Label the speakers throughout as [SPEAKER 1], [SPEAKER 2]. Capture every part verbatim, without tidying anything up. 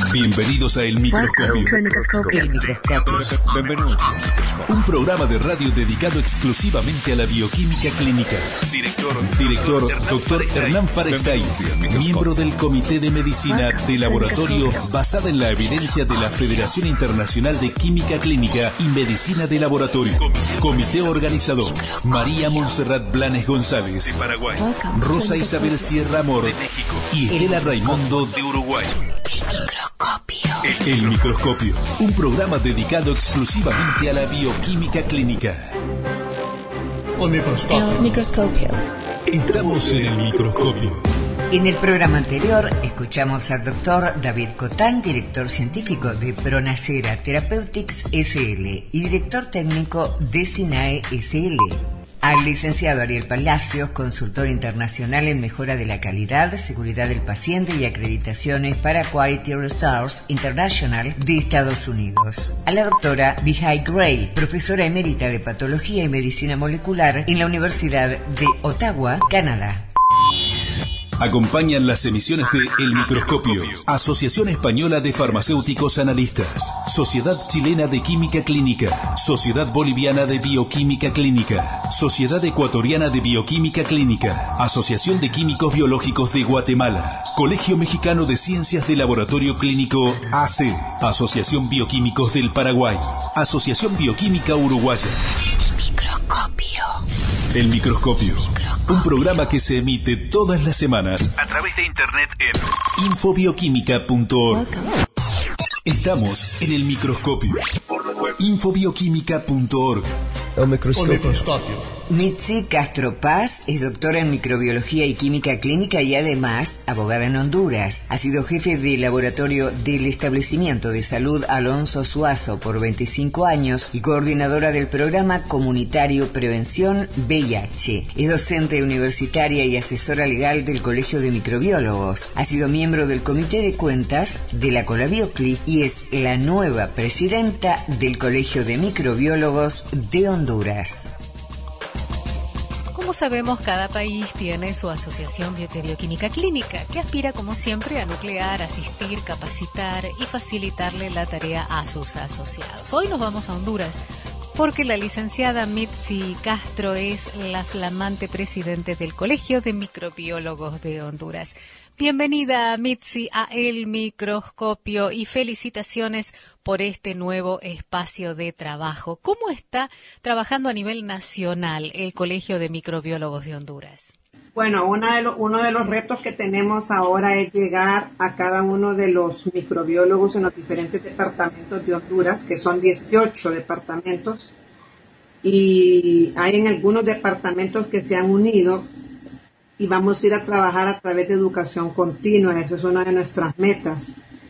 [SPEAKER 1] Bienvenidos a El Microscopio.
[SPEAKER 2] El Microscopio.
[SPEAKER 1] Bienvenidos. Un programa de radio dedicado exclusivamente a la bioquímica clínica. Director, Director doctor Hernán Farestay, miembro del Comité de Medicina de Laboratorio basada en la evidencia de la Federación Internacional de Química Clínica y Medicina de Laboratorio. Comité organizador: María Montserrat Blanes González, de Paraguay, Rosa Isabel Sierra Amor, de México, y Estela Raimundo, de Uruguay. El Microscopio, un programa dedicado exclusivamente a la bioquímica clínica.
[SPEAKER 3] El microscopio.
[SPEAKER 2] El Microscopio.
[SPEAKER 1] Estamos en el Microscopio.
[SPEAKER 2] En el programa anterior escuchamos al doctor David Cotán, director científico de Pronacera Therapeutics S L y director técnico de SINAE S L. Al licenciado Ariel Palacios, consultor internacional en mejora de la calidad, seguridad del paciente y acreditaciones para Quality Resource International de Estados Unidos. A la doctora Vijay Gray, profesora emérita de Patología y Medicina Molecular en la Universidad de Ottawa, Canadá.
[SPEAKER 1] Acompañan las emisiones de El Microscopio, Asociación Española de Farmacéuticos Analistas, Sociedad Chilena de Química Clínica, Sociedad Boliviana de Bioquímica Clínica, Sociedad Ecuatoriana de Bioquímica Clínica, Asociación de Químicos Biológicos de Guatemala, Colegio Mexicano de Ciencias de Laboratorio Clínico A C, Asociación Bioquímicos del Paraguay, Asociación Bioquímica Uruguaya.
[SPEAKER 2] El Microscopio.
[SPEAKER 1] El Microscopio. Un programa que se emite todas las semanas a través de internet en infobioquímica punto org. Estamos en el Microscopio. infobioquímica punto org.
[SPEAKER 3] El microscopio. El microscopio.
[SPEAKER 2] Mitzi Castro Paz es doctora en microbiología y química clínica y además abogada en Honduras. Ha sido jefe de laboratorio del establecimiento de salud Alonso Suazo por veinticinco años y coordinadora del programa comunitario Prevención V I H. Es docente universitaria y asesora legal del Colegio de Microbiólogos. Ha sido miembro del Comité de Cuentas de la Colabiocli y es la nueva presidenta del Colegio de Microbiólogos de Honduras.
[SPEAKER 4] Como sabemos, cada país tiene su asociación de bioquímica clínica, que aspira, como siempre, a nuclear, asistir, capacitar y facilitarle la tarea a sus asociados. Hoy nos vamos a Honduras, porque la licenciada Mitzi Castro es la flamante presidente del Colegio de Microbiólogos de Honduras. Bienvenida, Mitzi, a El Microscopio y felicitaciones por este nuevo espacio de trabajo. ¿Cómo está trabajando a nivel nacional el Colegio de Microbiólogos de Honduras?
[SPEAKER 5] Bueno, una de lo, uno de los retos que tenemos ahora es llegar a cada uno de los microbiólogos en los diferentes departamentos de Honduras, que son dieciocho departamentos, y hay en algunos departamentos que se han unido y vamos a ir a trabajar a través de educación continua. Esa es una de nuestras metas.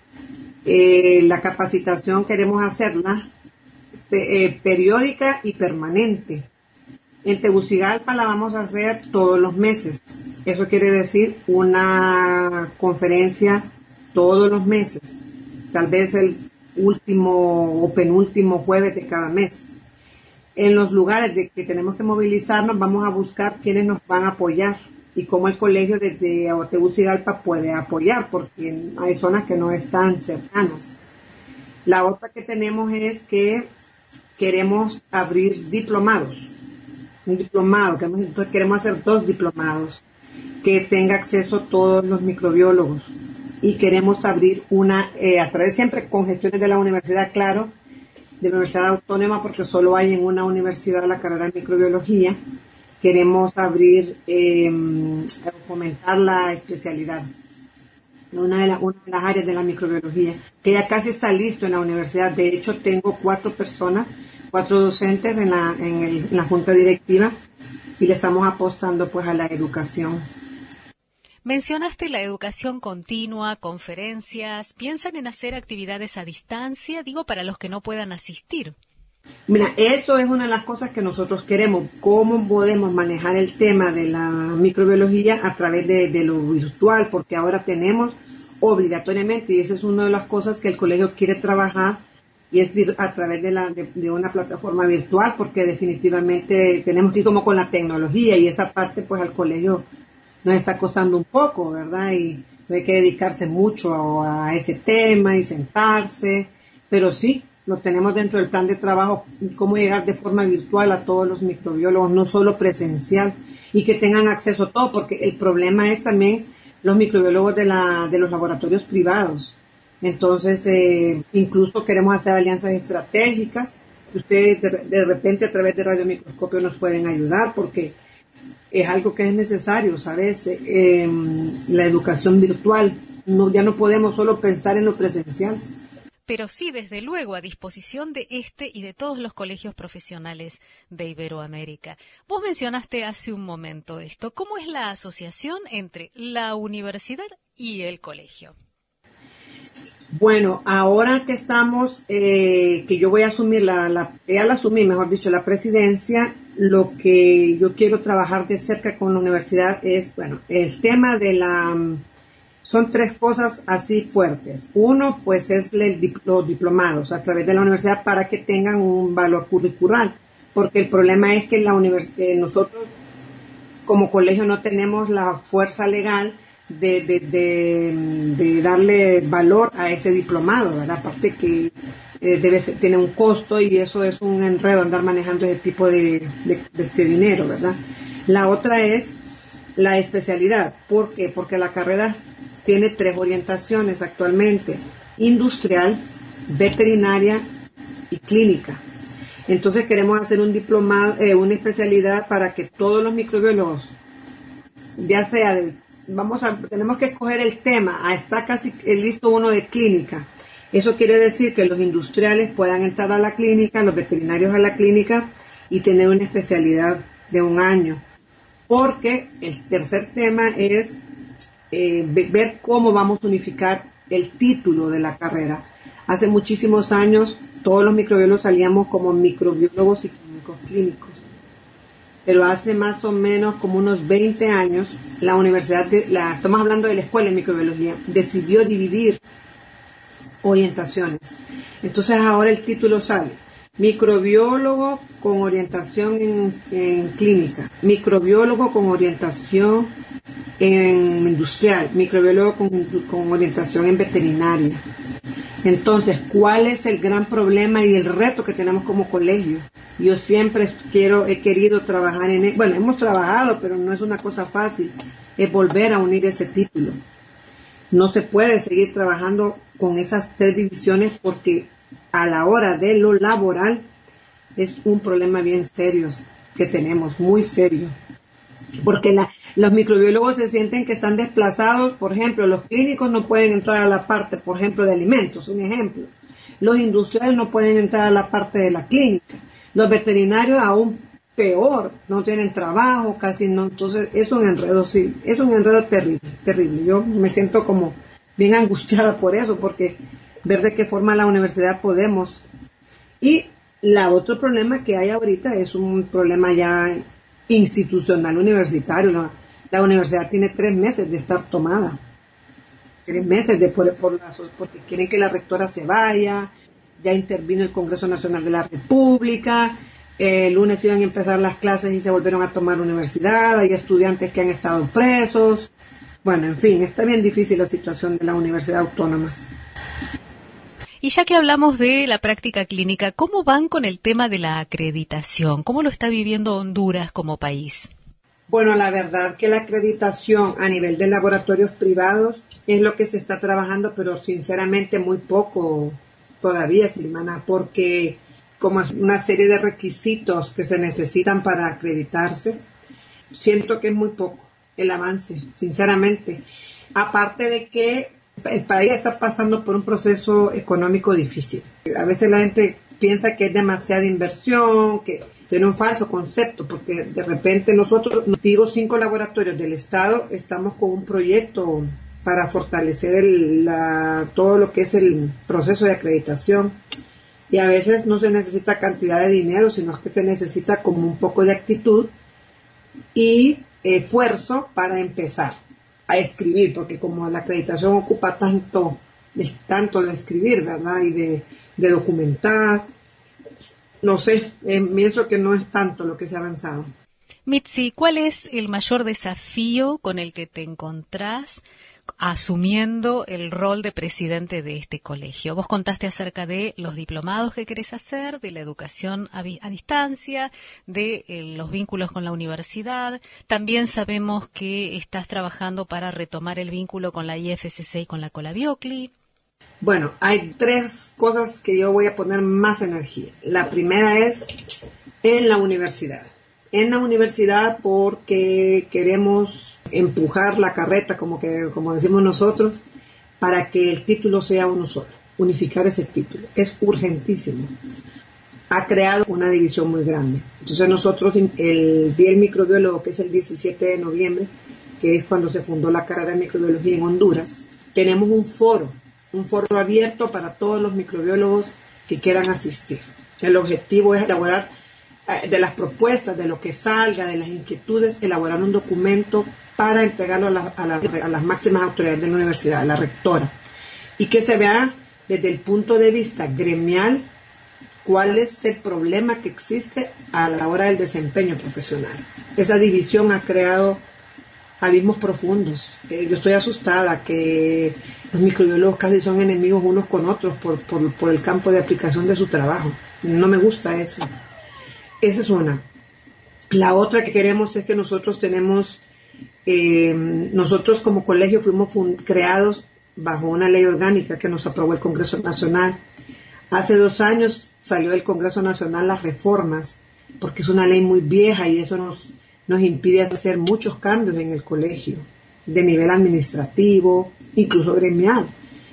[SPEAKER 5] Eh, la capacitación queremos hacerla eh, periódica y permanente. En Tegucigalpa la vamos a hacer todos los meses. Eso quiere decir una conferencia todos los meses, tal vez el último o penúltimo jueves de cada mes. En los lugares de que tenemos que movilizarnos vamos a buscar quiénes nos van a apoyar y cómo el colegio desde Tegucigalpa puede apoyar, porque hay zonas que no están cercanas. La otra que tenemos es que queremos abrir diplomados. Un diplomado, que queremos hacer dos diplomados que tenga acceso a todos los microbiólogos, y queremos abrir una, eh, a través siempre con gestiones de la universidad, claro, de la Universidad Autónoma, porque solo hay en una universidad la carrera de microbiología. Queremos abrir, eh, fomentar la especialidad, una de, la, una de las áreas de la microbiología, que ya casi está listo en la universidad. De hecho, tengo cuatro personas, cuatro docentes en la, en, el, en la junta directiva, y le estamos apostando pues a la educación.
[SPEAKER 4] Mencionaste la educación continua, conferencias. ¿Piensan en hacer actividades a distancia? Digo, para los que no puedan asistir.
[SPEAKER 5] Mira, eso es una de las cosas que nosotros queremos. ¿Cómo podemos manejar el tema de la microbiología a través de, de lo virtual? Porque ahora tenemos obligatoriamente, y esa es una de las cosas que el colegio quiere trabajar, y es a través de, la, de, de una plataforma virtual, porque definitivamente tenemos que ir como con la tecnología, y esa parte pues al colegio nos está costando un poco, ¿verdad? Y hay que dedicarse mucho a, a ese tema y sentarse, pero sí, lo tenemos dentro del plan de trabajo, cómo llegar de forma virtual a todos los microbiólogos, no solo presencial, y que tengan acceso a todo, porque el problema es también los microbiólogos de, la, de los laboratorios privados. Entonces, eh, incluso queremos hacer alianzas estratégicas. Ustedes de, de repente a través de radiomicroscopio nos pueden ayudar porque es algo que es necesario, ¿sabes? Eh, la educación virtual. No, ya no podemos solo pensar en lo presencial.
[SPEAKER 4] Pero sí, desde luego, a disposición de este y de todos los colegios profesionales de Iberoamérica. Vos mencionaste hace un momento esto. ¿Cómo es la asociación entre la universidad y el colegio?
[SPEAKER 5] Bueno, ahora que estamos, eh, que yo voy a asumir la, la, ya la asumí, mejor dicho, la presidencia, lo que yo quiero trabajar de cerca con la universidad es, bueno, el tema de la, son tres cosas así fuertes. Uno, pues es el, los diplomados a través de la universidad para que tengan un valor curricular, porque el problema es que la universidad, nosotros como colegio no tenemos la fuerza legal De, de, de, de darle valor a ese diplomado, ¿verdad? Aparte que eh, debe ser, tiene un costo y eso es un enredo andar manejando ese tipo de, de, de este dinero, ¿verdad? La otra es la especialidad. ¿Por qué? Porque la carrera tiene tres orientaciones actualmente: industrial, veterinaria y clínica. Entonces queremos hacer un diplomado, eh, una especialidad para que todos los microbiólogos, ya sea de Vamos a, tenemos que escoger el tema. Ah, está casi listo uno de clínica. Eso quiere decir que los industriales puedan entrar a la clínica, los veterinarios a la clínica y tener una especialidad de un año. Porque el tercer tema es eh, ver cómo vamos a unificar el título de la carrera. Hace muchísimos años todos los microbiólogos salíamos como microbiólogos y químicos clínicos. Pero hace más o menos como unos veinte años, la universidad, de, la, estamos hablando de la escuela de microbiología, decidió dividir orientaciones. Entonces ahora el título sale: microbiólogo con orientación en, en clínica, microbiólogo con orientación en industrial, microbiólogo con, con orientación en veterinaria. Entonces, ¿cuál es el gran problema y el reto que tenemos como colegio? Yo siempre quiero, he querido trabajar en, bueno, hemos trabajado, pero no es una cosa fácil, es volver a unir ese título. No se puede seguir trabajando con esas tres divisiones porque a la hora de lo laboral es un problema bien serio que tenemos, muy serio. Porque la, los microbiólogos se sienten que están desplazados. Por ejemplo, los clínicos no pueden entrar a la parte, por ejemplo, de alimentos, un ejemplo. Los industriales no pueden entrar a la parte de la clínica. Los veterinarios aún peor, no tienen trabajo, casi no. Entonces es un enredo, sí, es un enredo terrible, terrible. Yo me siento como bien angustiada por eso, porque ver de qué forma la universidad podemos. Y la otro problema que hay ahorita es un problema ya institucional universitario. La, la universidad tiene tres meses de estar tomada, tres meses de por, por la, porque quieren que la rectora se vaya. Ya intervino el Congreso Nacional de la República. Eh, el lunes iban a empezar las clases y se volvieron a tomar universidad. Hay estudiantes que han estado presos. Bueno, en fin, está bien difícil la situación de la Universidad Autónoma.
[SPEAKER 4] Y ya que hablamos de la práctica clínica, ¿cómo van con el tema de la acreditación? ¿Cómo lo está viviendo Honduras como país?
[SPEAKER 5] Bueno, la verdad que la acreditación a nivel de laboratorios privados es lo que se está trabajando, pero sinceramente muy poco todavía, Silvana, porque como es una serie de requisitos que se necesitan para acreditarse, siento que es muy poco el avance, sinceramente. Aparte de que el país está pasando por un proceso económico difícil. A veces la gente piensa que es demasiada inversión, que tiene un falso concepto, porque de repente nosotros, digo, cinco laboratorios del Estado, estamos con un proyecto para fortalecer el, la, todo lo que es el proceso de acreditación. Y a veces no se necesita cantidad de dinero, sino que se necesita como un poco de actitud y esfuerzo para empezar a escribir, porque como la acreditación ocupa tanto, tanto de escribir, ¿verdad? Y de, de documentar, no sé, eh, pienso que no es tanto lo que se ha avanzado.
[SPEAKER 4] Mitzi, ¿cuál es el mayor desafío con el que te encontrás asumiendo el rol de presidente de este colegio. Vos contaste acerca de los diplomados que querés hacer, de la educación a, a distancia, de eh, los vínculos con la universidad. También sabemos que estás trabajando para retomar el vínculo con la I F C C y con la Colabiocli.
[SPEAKER 5] Bueno, hay tres cosas que yo voy a poner más energía. La primera es en la universidad. En la universidad porque queremos empujar la carreta, como que como decimos nosotros, para que el título sea uno solo, unificar ese título. Es urgentísimo. Ha creado una división muy grande. Entonces nosotros, el Día del Microbiólogo, que es el diecisiete de noviembre, que es cuando se fundó la carrera de microbiología en Honduras, tenemos un foro, un foro abierto para todos los microbiólogos que quieran asistir. El objetivo es elaborar de las propuestas, de lo que salga, de las inquietudes, elaborar un documento para entregarlo a, la, a, la, a las máximas autoridades de la universidad, a la rectora, y que se vea desde el punto de vista gremial cuál es el problema que existe a la hora del desempeño profesional. Esa división ha creado abismos profundos. Eh, yo estoy asustada que los microbiólogos casi son enemigos unos con otros por, por, por el campo de aplicación de su trabajo. No me gusta eso. Esa es una. La otra que queremos es que nosotros tenemos, eh, nosotros como colegio fuimos fund- creados bajo una ley orgánica que nos aprobó el Congreso Nacional. Hace dos años salió del Congreso Nacional las reformas, porque es una ley muy vieja y eso nos, nos impide hacer muchos cambios en el colegio, de nivel administrativo, incluso gremial.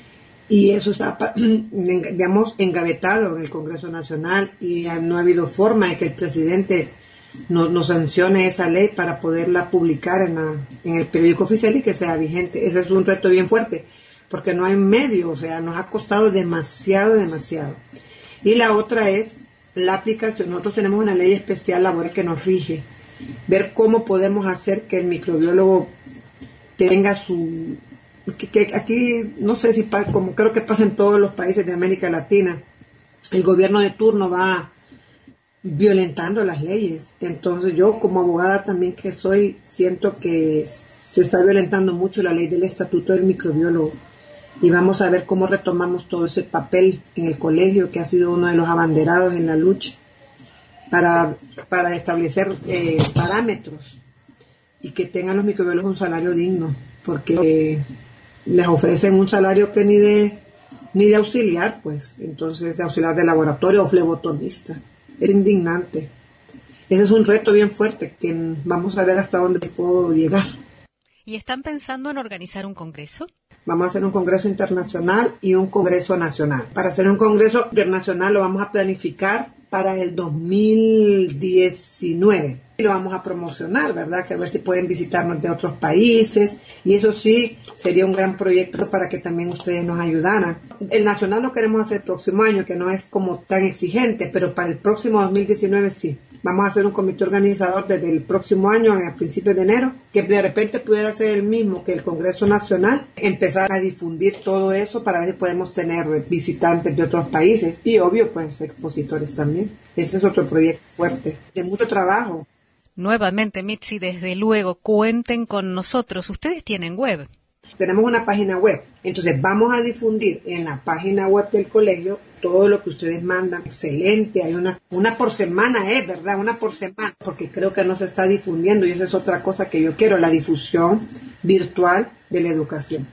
[SPEAKER 5] Y eso está, digamos, engavetado en el Congreso Nacional y no ha habido forma de que el presidente nos, nos sancione esa ley para poderla publicar en, la, en el periódico oficial y que sea vigente. Ese es un reto bien fuerte, porque no hay medio, o sea, nos ha costado demasiado, demasiado. Y la otra es la aplicación. Nosotros tenemos una ley especial laboral que nos rige, ver cómo podemos hacer que el microbiólogo tenga su... Que, que aquí, no sé si, como creo que pasa en todos los países de América Latina, el gobierno de turno va violentando las leyes. Entonces yo como abogada también que soy, siento que se está violentando mucho la ley del estatuto del microbiólogo. Y vamos a ver cómo retomamos todo ese papel en el colegio, que ha sido uno de los abanderados en la lucha para, para establecer eh, parámetros y que tengan los microbiólogos un salario digno, porque eh, les ofrecen un salario que ni de ni de auxiliar, pues, entonces de auxiliar de laboratorio o flebotomista. Es indignante. Ese es un reto bien fuerte que vamos a ver hasta dónde puedo llegar.
[SPEAKER 4] ¿Y están pensando en organizar un congreso?
[SPEAKER 5] Vamos a hacer un congreso internacional y un congreso nacional. Para hacer un congreso internacional lo vamos a planificar para el dos mil diecinueve. Y lo vamos a promocionar, ¿verdad? Que a ver si pueden visitarnos de otros países. Y eso sí, sería un gran proyecto para que también ustedes nos ayudaran. El nacional lo queremos hacer el próximo año, que no es como tan exigente, pero para el próximo dos mil diecinueve sí. Vamos a hacer un comité organizador desde el próximo año, a principios de enero, que de repente pudiera ser el mismo que el Congreso Nacional, empezar a difundir todo eso para ver si podemos tener visitantes de otros países y obvio pues expositores también. Este es otro proyecto fuerte, de mucho trabajo.
[SPEAKER 4] Nuevamente, Mitzi, desde luego, cuenten con nosotros. Ustedes tienen web.
[SPEAKER 5] Tenemos una página web, entonces vamos a difundir en la página web del colegio todo lo que ustedes mandan. Excelente, hay una una por semana, es ¿eh? ¿verdad? Una por semana, porque creo que no se está difundiendo y esa es otra cosa que yo quiero, la difusión virtual de la educación.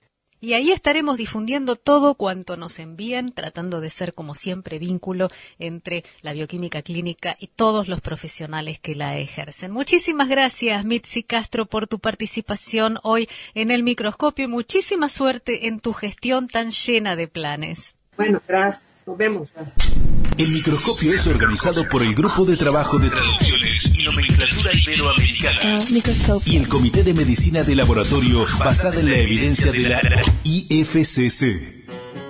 [SPEAKER 4] Y ahí estaremos difundiendo todo cuanto nos envíen, tratando de ser, como siempre, vínculo entre la bioquímica clínica y todos los profesionales que la ejercen. Muchísimas gracias, Mitzi Castro, por tu participación hoy en El Microscopio y muchísima suerte en tu gestión tan llena de planes.
[SPEAKER 5] Bueno, gracias. Nos vemos. Gracias.
[SPEAKER 1] El Microscopio es organizado por el Grupo de Trabajo de Traducciones y Nomenclatura Iberoamericana
[SPEAKER 6] uh,
[SPEAKER 1] y el Comité de Medicina de Laboratorio basada en la evidencia de la I F C C.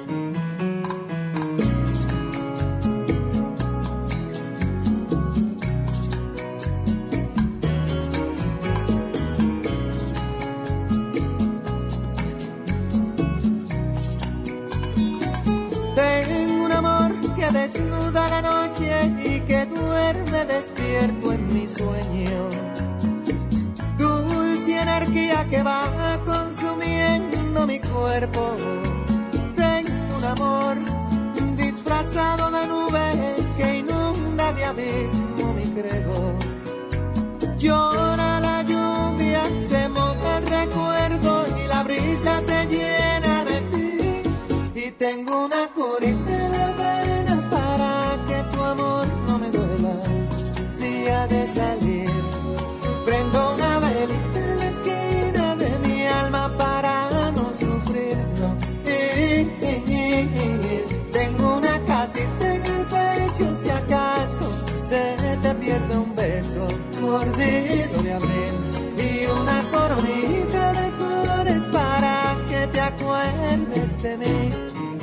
[SPEAKER 7] Desnuda la noche y que duerme despierto en mi sueño. Dulce energía que va consumiendo todo mi cuerpo. Tengo un amor disfrazado de nube que inunda de abismo mi credo. Llora la lluvia, se moja el recuerdo y la brisa se llena de ti. Y tengo una curita de pena para que tu amor no me duela. Si ha de salir, prendo una velita en la esquina de mi alma para no sufrirlo. Y, y, y, y, tengo una casita en el pecho si acaso se te pierde un beso mordido de abril y una coronita de flores para que te acuerdes de mí.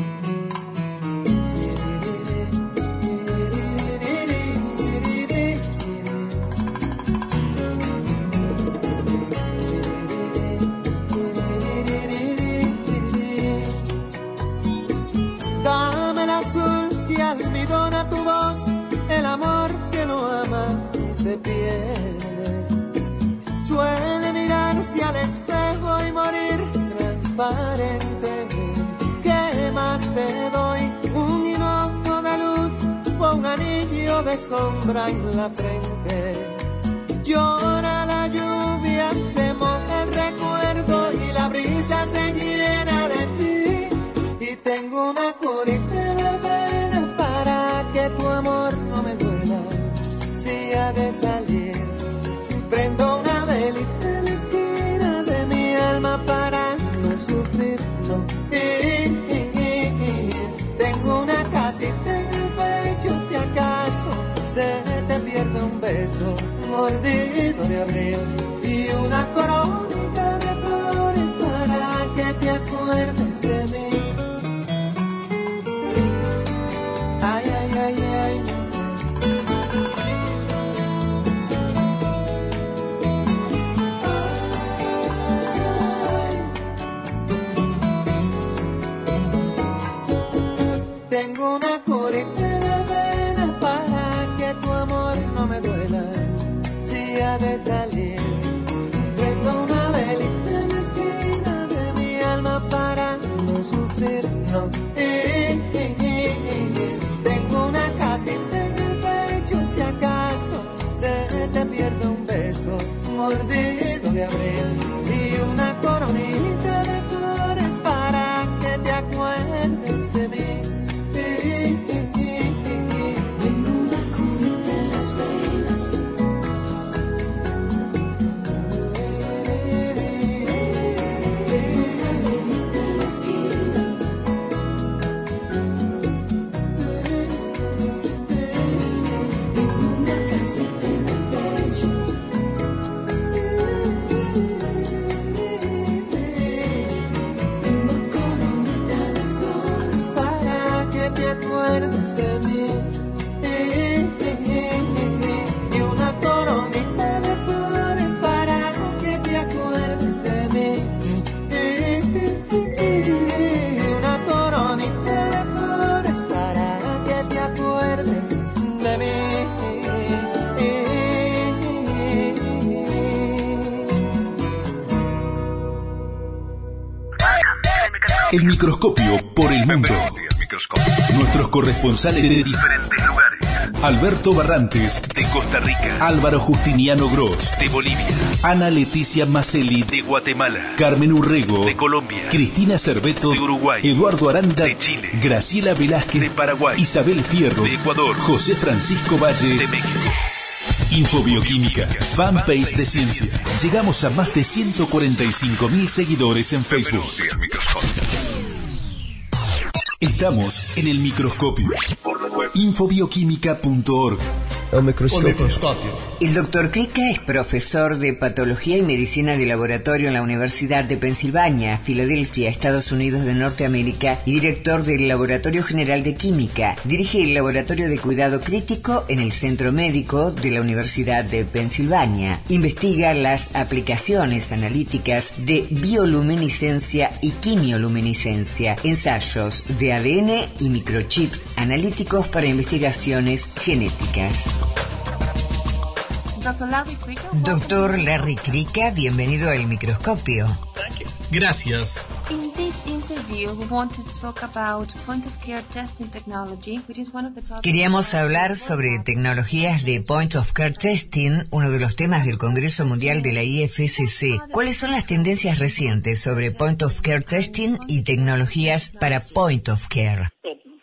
[SPEAKER 7] Dame el azul que almidona tu voz, el amor que no ama se pierde. Suele mirarse al espejo y morir transparente. ¿Qué más te doy? Un hinojo de luz o un anillo de sombra en la frente. Llora la lluvia, se moja el recuerdo y la brisa se llena de ti. Y tengo una curita de pena para que tu amor no me duela. Si ha de salir, prendo una velita en la esquina de mi alma para no sufrirlo. Y, y, y, y, tengo una casita en el pecho si acaso se te pierde un beso mordido de abril y una coronita de flores para que te acuerdes de mí. Ay, ay, ay, ay. Tengo una curita de pena para que tu amor no me duela. Si ha de salir, prendo una velita en la esquina de mi alma para no sufrir, no. Y, y, y, y, tengo una casita en el pecho si acaso se te pierde un beso mordido de abril y una coronita de flores para que te acuerdes de mí.
[SPEAKER 1] El microscopio por el mundo. Nuestros corresponsales de diferentes lugares. Alberto Barrantes, de Costa Rica. Álvaro Justiniano Gross, de Bolivia. Ana Leticia Macelli, de Guatemala. Carmen Urrego, de Colombia. Cristina Cerveto, de Uruguay. Eduardo Aranda, de Chile. Graciela Velázquez, de Paraguay. Isabel Fierro, de Ecuador. José Francisco Valle, de México. Infobioquímica, fanpage de ciencia. Llegamos a más de ciento cuarenta y cinco mil seguidores en Facebook. Estamos en el microscopio. infobioquímica punto org.
[SPEAKER 3] El microscopio.
[SPEAKER 2] El doctor Klika es profesor de Patología y Medicina de Laboratorio en la Universidad de Pensilvania, Filadelfia, Estados Unidos de Norteamérica, y director del Laboratorio General de Química. Dirige el Laboratorio de Cuidado Crítico en el Centro Médico de la Universidad de Pensilvania. Investiga las aplicaciones analíticas de bioluminiscencia y quimioluminiscencia, ensayos de A D N y microchips analíticos para investigaciones genéticas. Doctor Larry Klika, Doctor Larry Klika, bienvenido al microscopio.
[SPEAKER 6] Gracias.
[SPEAKER 2] Queríamos hablar sobre tecnologías de Point of Care Testing, uno de los temas del Congreso Mundial de la I F C C. ¿Cuáles son las tendencias recientes sobre Point of Care Testing y tecnologías para Point of Care?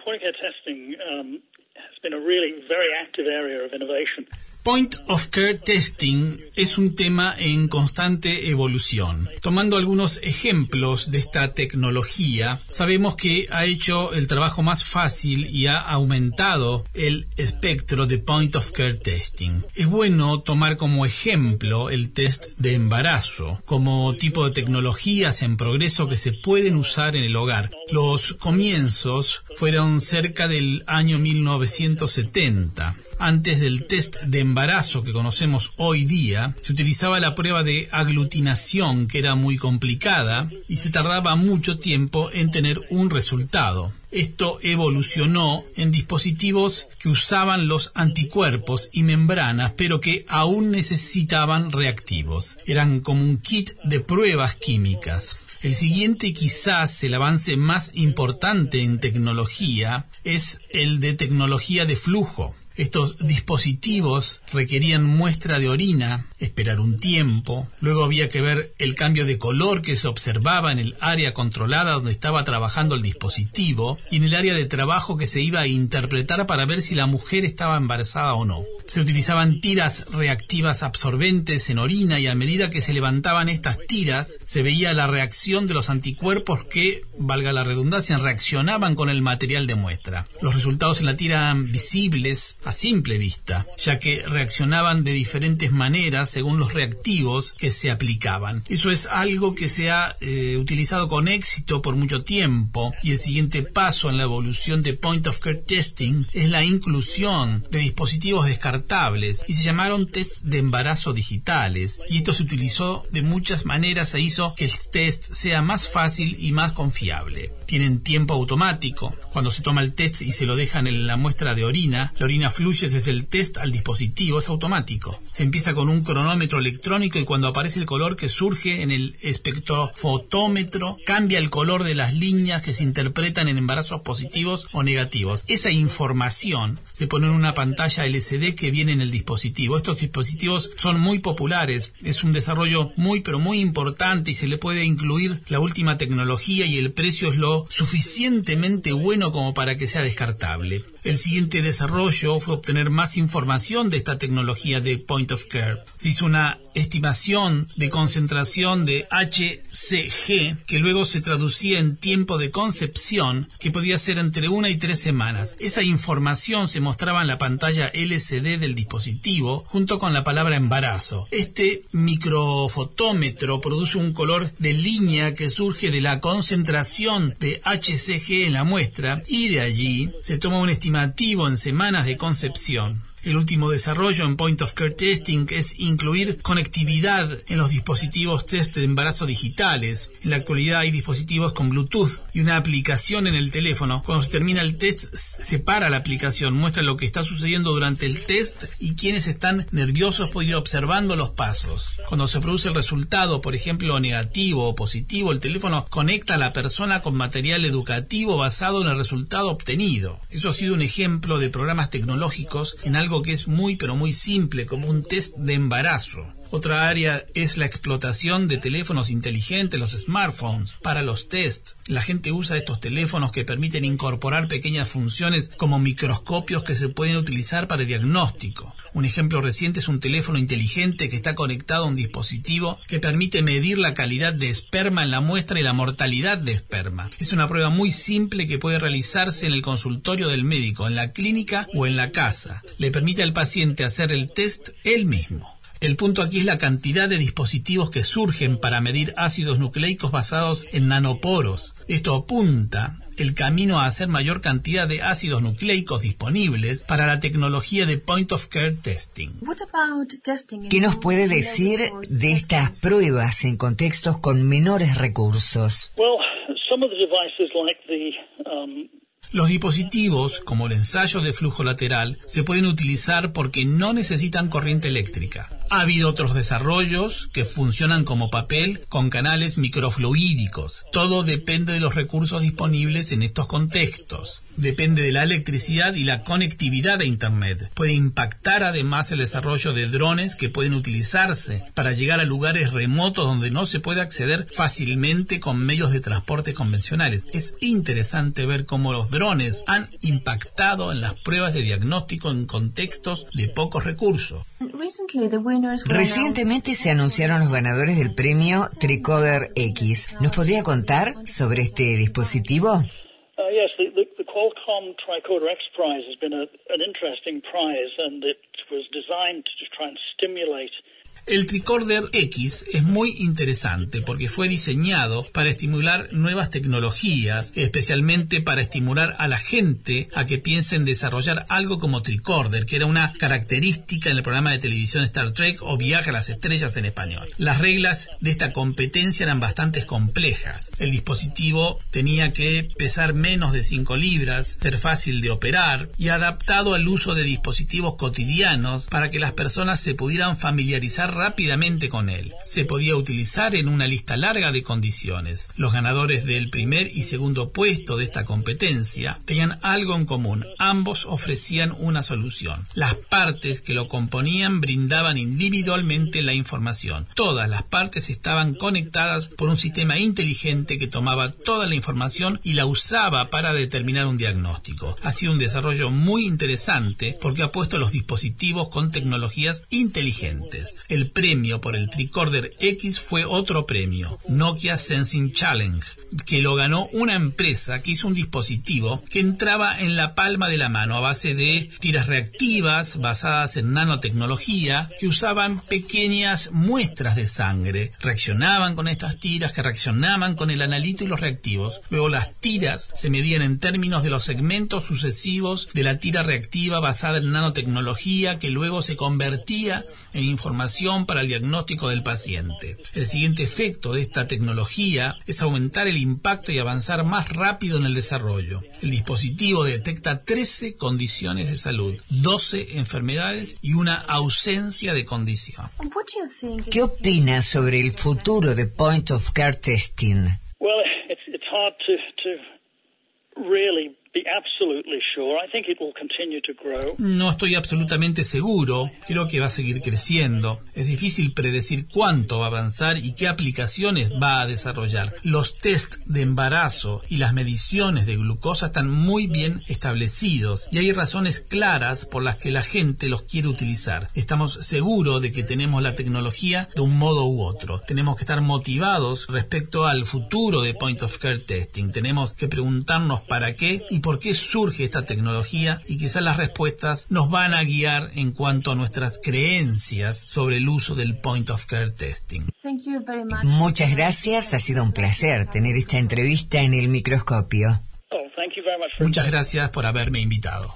[SPEAKER 6] Point of Care Testing es un tema en constante evolución. Tomando algunos ejemplos de esta tecnología, sabemos que ha hecho el trabajo más fácil y ha aumentado el espectro de Point of Care Testing. Es bueno tomar como ejemplo el test de embarazo, como tipo de tecnologías en progreso que se pueden usar en el hogar. Los comienzos fueron cerca del año mil novecientos setenta. Antes del test de embarazo que conocemos hoy día, se utilizaba la prueba de aglutinación, que era muy complicada y se tardaba mucho tiempo en tener un resultado. Esto evolucionó en dispositivos que usaban los anticuerpos y membranas, pero que aún necesitaban reactivos. Eran como un kit de pruebas químicas. El siguiente, quizás el avance más importante en tecnología, es el de tecnología de flujo. Estos dispositivos requerían muestra de orina, esperar un tiempo, luego había que ver el cambio de color que se observaba en el área controlada donde estaba trabajando el dispositivo y en el área de trabajo que se iba a interpretar para ver si la mujer estaba embarazada o no. Se utilizaban tiras reactivas absorbentes en orina y a medida que se levantaban estas tiras se veía la reacción de los anticuerpos que, valga la redundancia, reaccionaban con el material de muestra. Los resultados en la tira eran visibles a simple vista, ya que reaccionaban de diferentes maneras según los reactivos que se aplicaban. Eso es algo que se ha eh, utilizado con éxito por mucho tiempo, y el siguiente paso en la evolución de Point of Care Testing es la inclusión de dispositivos descartables, y se llamaron test de embarazo digitales, y esto se utilizó de muchas maneras e hizo que el test sea más fácil y más confiable. Tienen tiempo automático. Cuando se toma el test y se lo dejan en la muestra de orina, la orina fluye desde el test al dispositivo, es automático. Se empieza con un cronómetro electrónico y cuando aparece el color que surge en el espectrofotómetro, cambia el color de las líneas que se interpretan en embarazos positivos o negativos. Esa información se pone en una pantalla L C D que viene en el dispositivo. Estos dispositivos son muy populares, es un desarrollo muy pero muy importante y se le puede incluir la última tecnología y el precio es lo suficientemente bueno como para que sea descartable. El siguiente desarrollo fue obtener más información de esta tecnología de Point of Care. Se hizo una estimación de concentración de H C G que luego se traducía en tiempo de concepción que podía ser entre una y tres semanas. Esa información se mostraba en la pantalla L C D del dispositivo junto con la palabra embarazo. Este microfotómetro produce un color de línea que surge de la concentración de H C G en la muestra y de allí se toma un estimativo en semanas de concepción. El último desarrollo en Point of Care Testing es incluir conectividad en los dispositivos test de embarazo digitales. En la actualidad hay dispositivos con Bluetooth y una aplicación en el teléfono. Cuando se termina el test, se para la aplicación, muestra lo que está sucediendo durante el test y quienes están nerviosos pueden ir observando los pasos. Cuando se produce el resultado, por ejemplo, negativo o positivo, el teléfono conecta a la persona con material educativo basado en el resultado obtenido. Eso ha sido un ejemplo de programas tecnológicos en algo que es muy pero muy simple, como un test de embarazo. Otra área es la explotación de teléfonos inteligentes, los smartphones, para los tests. La gente usa estos teléfonos que permiten incorporar pequeñas funciones como microscopios que se pueden utilizar para diagnóstico. Un ejemplo reciente es un teléfono inteligente que está conectado a un dispositivo que permite medir la calidad de esperma en la muestra y la mortalidad de esperma. Es una prueba muy simple que puede realizarse en el consultorio del médico, en la clínica o en la casa. Le permite al paciente hacer el test él mismo. El punto aquí es la cantidad de dispositivos que surgen para medir ácidos nucleicos basados en nanoporos. Esto apunta el camino a hacer mayor cantidad de ácidos nucleicos disponibles para la tecnología de Point of Care Testing.
[SPEAKER 2] ¿Qué nos puede decir de estas pruebas en contextos con menores recursos?
[SPEAKER 6] Los dispositivos, como el ensayo de flujo lateral, se pueden utilizar porque no necesitan corriente eléctrica. Ha habido otros desarrollos que funcionan como papel con canales microfluídicos. Todo depende de los recursos disponibles en estos contextos. Depende de la electricidad y la conectividad a Internet. Puede impactar además el desarrollo de drones que pueden utilizarse para llegar a lugares remotos donde no se puede acceder fácilmente con medios de transporte convencionales. Es interesante ver cómo los drones han impactado en las pruebas de diagnóstico en contextos de pocos recursos.
[SPEAKER 2] Recientemente se anunciaron los ganadores del premio Tricorder X. ¿Nos podría contar sobre este dispositivo?
[SPEAKER 8] Uh, yes, the, the, the Qualcomm Tricorder X Prize has been a, an interesting prize, and it was designed to try and stimulate.
[SPEAKER 6] El Tricorder X es muy interesante porque fue diseñado para estimular nuevas tecnologías, especialmente para estimular a la gente a que piense en desarrollar algo como tricorder, que era una característica en el programa de televisión Star Trek o Viaje a las Estrellas en español. Las reglas de esta competencia eran bastante complejas. El dispositivo tenía que pesar menos de cinco libras, ser fácil de operar y adaptado al uso de dispositivos cotidianos para que las personas se pudieran familiarizar rápidamente con él. Se podía utilizar en una lista larga de condiciones. Los ganadores del primer y segundo puesto de esta competencia tenían algo en común. Ambos ofrecían una solución. Las partes que lo componían brindaban individualmente la información. Todas las partes estaban conectadas por un sistema inteligente que tomaba toda la información y la usaba para determinar un diagnóstico. Ha sido un desarrollo muy interesante porque ha puesto los dispositivos con tecnologías inteligentes. El premio por el Tricorder X fue otro premio, Nokia Sensing Challenge, que lo ganó una empresa que hizo un dispositivo que entraba en la palma de la mano a base de tiras reactivas basadas en nanotecnología que usaban pequeñas muestras de sangre. Reaccionaban con estas tiras que reaccionaban con el analito y los reactivos. Luego las tiras se medían en términos de los segmentos sucesivos de la tira reactiva basada en nanotecnología que luego se convertía en información para el diagnóstico del paciente. El siguiente efecto de esta tecnología es aumentar el impacto y avanzar más rápido en el desarrollo. El dispositivo detecta trece condiciones de salud, doce enfermedades y una ausencia de condición.
[SPEAKER 2] ¿Qué opinas sobre el futuro de Point of Care Testing?
[SPEAKER 8] Well, it's, it's hard to, to really be absolutely sure. I think it will continue to grow.
[SPEAKER 6] No estoy absolutamente seguro. Creo que va a seguir creciendo. Es difícil predecir cuánto va a avanzar y qué aplicaciones va a desarrollar. Los test de embarazo y las mediciones de glucosa están muy bien establecidos y hay razones claras por las que la gente los quiere utilizar. Estamos seguros de que tenemos la tecnología de un modo u otro. Tenemos que estar motivados respecto al futuro de Point of Care Testing. Tenemos que preguntarnos para qué y por qué surge esta tecnología y quizás las respuestas nos van a guiar en cuanto a nuestras creencias sobre el uso del Point of Care Testing.
[SPEAKER 2] Muchas gracias, ha sido un placer tener esta entrevista en El Microscopio.
[SPEAKER 6] Muchas gracias por haberme invitado.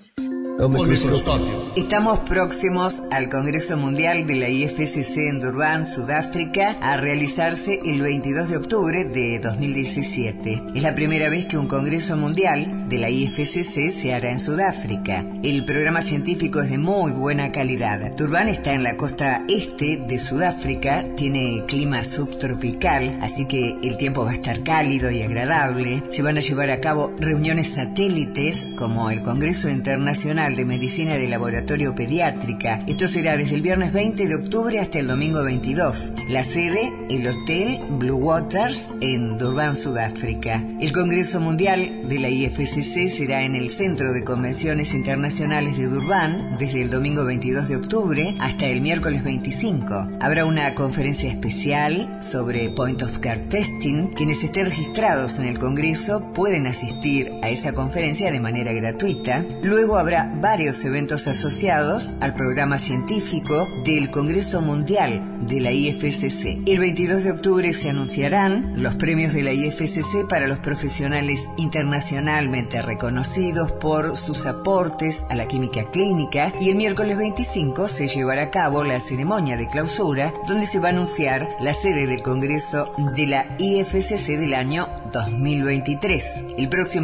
[SPEAKER 2] Estamos próximos al Congreso Mundial de la I F C C en Durban, Sudáfrica, a realizarse el veintidós de octubre de dos mil diecisiete. Es la primera vez que un Congreso Mundial de la I F C C se hará en Sudáfrica. El programa científico es de muy buena calidad. Durban está en la costa este de Sudáfrica, tiene clima subtropical, así que el tiempo va a estar cálido y agradable. Se van a llevar a cabo reuniones satélites como el Congreso Internacional de Medicina de Laboratorio Pediátrica. Esto será desde el viernes veinte de octubre hasta el domingo veintidós. La sede, el Hotel Blue Waters en Durban, Sudáfrica. El Congreso Mundial de la I F C C será en el Centro de Convenciones Internacionales de Durban desde el domingo veintidós de octubre hasta el miércoles veinticinco. Habrá una conferencia especial sobre Point of Care Testing. Quienes estén registrados en el Congreso pueden asistir a esa conferencia de manera gratuita. Luego habrá varios eventos asociados al programa científico del Congreso Mundial de la I F C C. El veintidós de octubre se anunciarán los premios de la I F C C para los profesionales internacionalmente reconocidos por sus aportes a la química clínica y el miércoles veinticinco se llevará a cabo la ceremonia de clausura donde se va a anunciar la sede del Congreso de la I F C C del año dos mil veintitrés. El próximo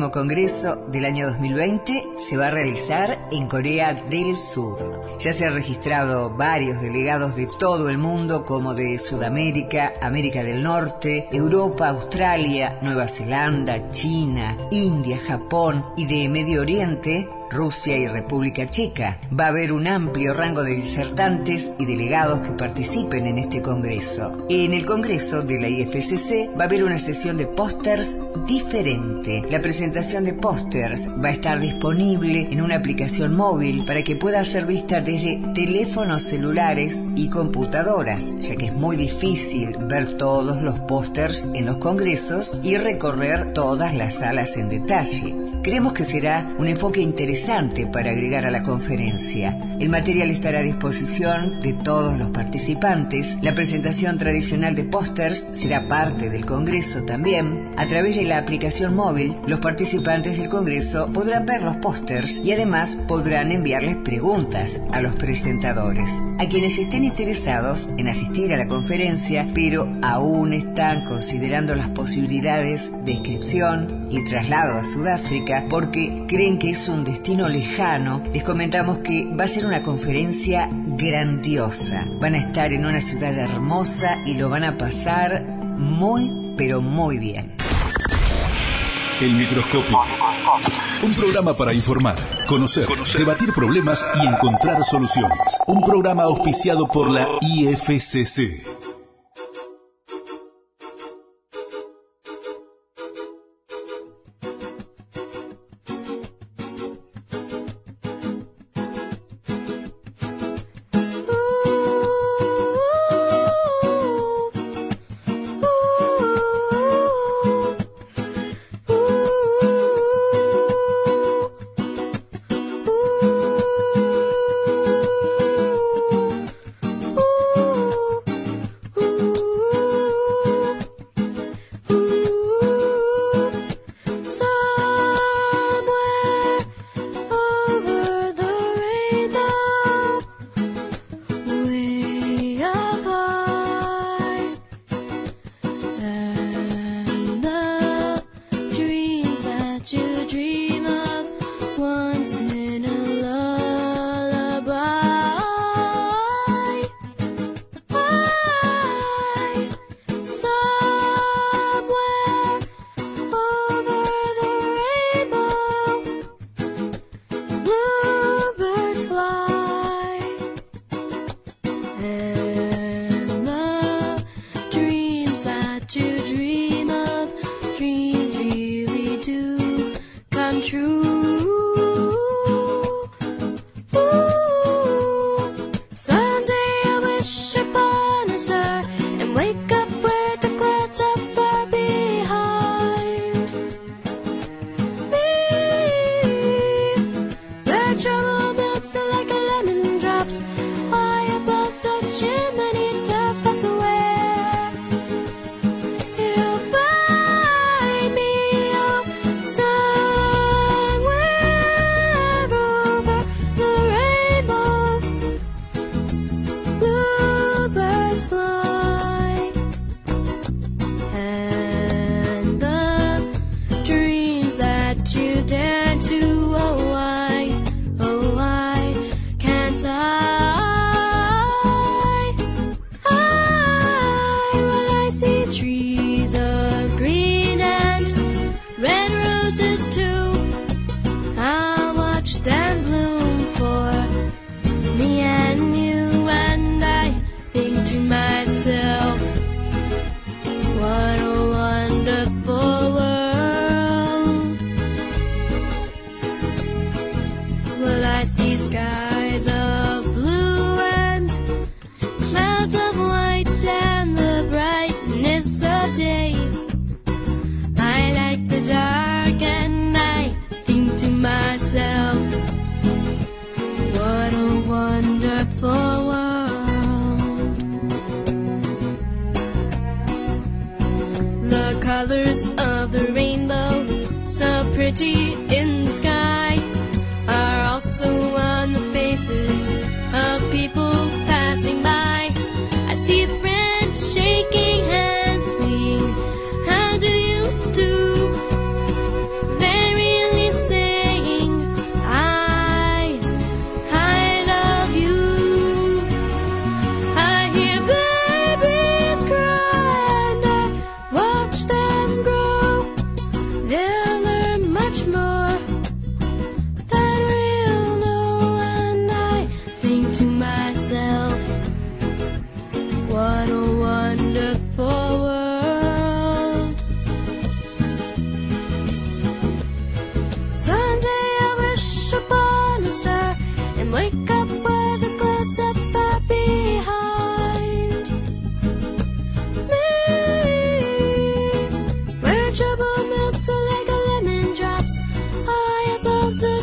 [SPEAKER 2] próximo congreso del año dos mil veinte se va a realizar en Corea del Sur. Ya se han registrado varios delegados de todo el mundo, como de Sudamérica, América del Norte, Europa, Australia, Nueva Zelanda, China, India, Japón y de Medio Oriente, Rusia y República Checa. Va a haber un amplio rango de disertantes y delegados que participen en este congreso. En el congreso de la I F C C va a haber una sesión de pósters diferente. La presentación de pósters va a estar disponible en una aplicación móvil para que pueda ser vista desde teléfonos celulares y computadoras, ya que es muy difícil ver todos los pósters en los congresos y recorrer todas las salas en detalle. Creemos que será un enfoque interesante para agregar a la conferencia. El material estará a disposición de todos los participantes. La presentación tradicional de pósters será parte del Congreso también. A través de la aplicación móvil, los participantes del Congreso podrán ver los pósters y además podrán enviarles preguntas a los presentadores. A quienes estén interesados en asistir a la conferencia, pero aún están considerando las posibilidades de inscripción y traslado a Sudáfrica, porque creen que es un destino lejano, les comentamos que va a ser una conferencia grandiosa. Van a estar en una ciudad hermosa y lo van a pasar muy, pero muy bien.
[SPEAKER 1] El microscopio. Un programa para informar, conocer, conocer, debatir problemas y encontrar soluciones. Un programa auspiciado por la I F C C.
[SPEAKER 9] Colors of the rainbow, so pretty in the sky, are also on the faces of people passing by. I see a friend shaking hands, saying, how do you do? Very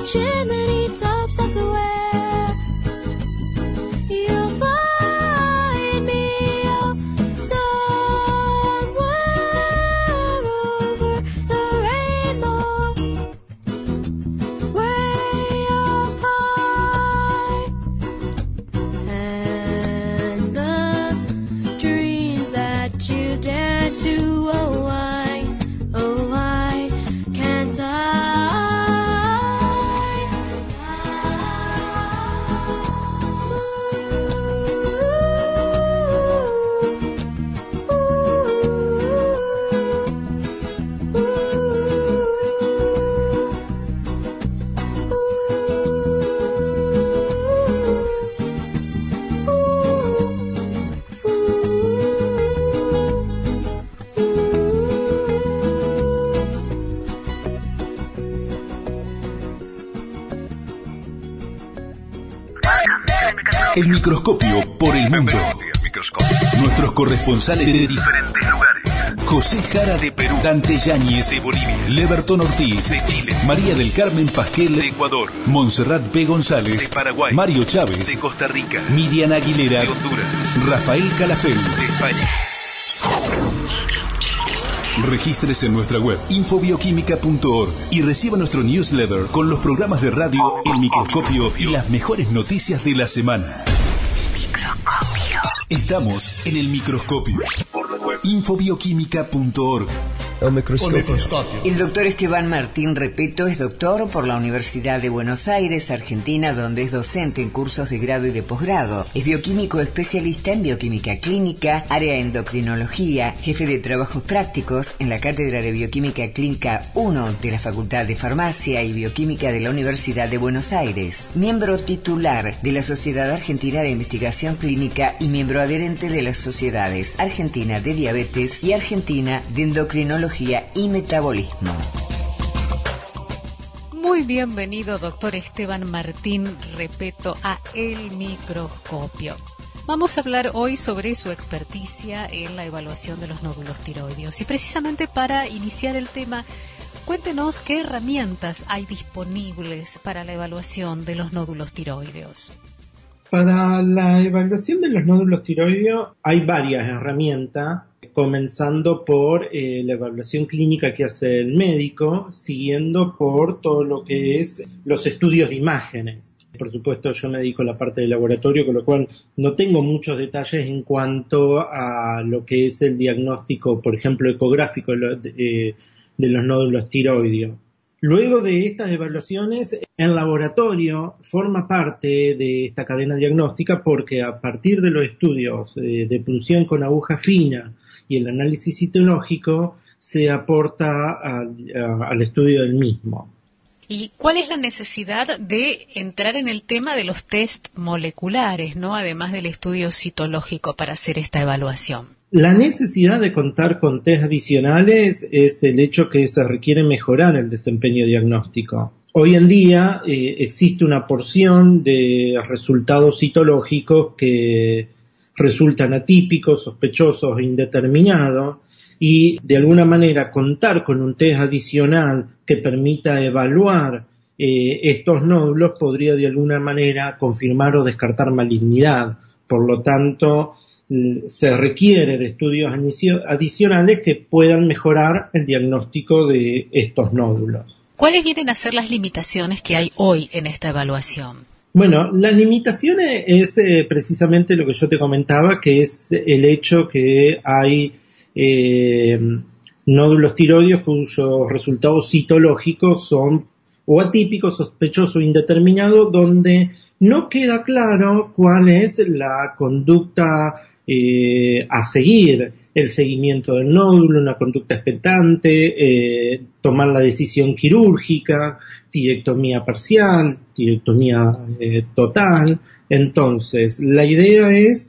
[SPEAKER 9] chimney tops, that's where you'll find me. Oh, somewhere over the rainbow, way up high, and the dreams that you dare to, oh why, oh why can't I?
[SPEAKER 1] El microscopio por el mundo. Nuestros corresponsales de diferentes lugares. José Jara de Perú, Dante Yáñez de Bolivia, Leverton Ortiz de Chile, María del Carmen Pasquel de Ecuador, Montserrat P. González de Paraguay, Mario Chávez de Costa Rica, Miriam Aguilera de Honduras, Rafael Calafel de España. Regístrese en nuestra web infobioquímica punto org y reciba nuestro newsletter con los programas de radio, el microscopio y las mejores noticias de la semana. Estamos en el microscopio. infobioquímica punto org.
[SPEAKER 3] El microscopio.
[SPEAKER 2] El doctor Esteban Martín Repeto es doctor por la Universidad de Buenos Aires, Argentina, donde es docente en cursos de grado y de posgrado. Es bioquímico especialista en bioquímica clínica, área endocrinología, jefe de trabajos prácticos en la Cátedra de Bioquímica Clínica uno de la Facultad de Farmacia y Bioquímica de la Universidad de Buenos Aires. Miembro titular de la Sociedad Argentina de Investigación Clínica y miembro adherente de las Sociedades Argentina de Diabetes y Argentina de Endocrinología y Metabolismo.
[SPEAKER 4] Muy bienvenido, doctor Esteban Martín Repeto, a El Microscopio. Vamos a hablar hoy sobre su experticia en la evaluación de los nódulos tiroideos. Y precisamente para iniciar el tema, cuéntenos qué herramientas hay disponibles para la evaluación de los nódulos tiroideos.
[SPEAKER 10] Para la evaluación de los nódulos tiroideos hay varias herramientas, comenzando por eh, la evaluación clínica que hace el médico, siguiendo por todo lo que es los estudios de imágenes. Por supuesto, yo me dedico a la parte del laboratorio, con lo cual no tengo muchos detalles en cuanto a lo que es el diagnóstico, por ejemplo, ecográfico de, de los nódulos tiroideos. Luego de estas evaluaciones, el laboratorio forma parte de esta cadena diagnóstica porque a partir de los estudios de, de punción con aguja fina y el análisis citológico se aporta a, a, al estudio del mismo.
[SPEAKER 4] ¿Y cuál es la necesidad de entrar en el tema de los test moleculares, ¿no? Además del estudio citológico para hacer esta evaluación?
[SPEAKER 10] La necesidad de contar con test adicionales es el hecho que se requiere mejorar el desempeño diagnóstico. Hoy en día eh, existe una porción de resultados citológicos que resultan atípicos, sospechosos e indeterminados, y de alguna manera contar con un test adicional que permita evaluar eh, estos nódulos podría de alguna manera confirmar o descartar malignidad. Por lo tanto, se requiere de estudios adicionales que puedan mejorar el diagnóstico de estos nódulos.
[SPEAKER 4] ¿Cuáles vienen a ser las limitaciones que hay hoy en esta evaluación?
[SPEAKER 10] Bueno, las limitaciones es eh, precisamente lo que yo te comentaba, que es el hecho que hay eh, nódulos tiroideos cuyos resultados citológicos son o atípicos, sospechosos o indeterminados, donde no queda claro cuál es la conducta Eh, a seguir, el seguimiento del nódulo, una conducta expectante, eh, tomar la decisión quirúrgica, tiroidectomía parcial, tiroidectomía eh, total. Entonces, la idea es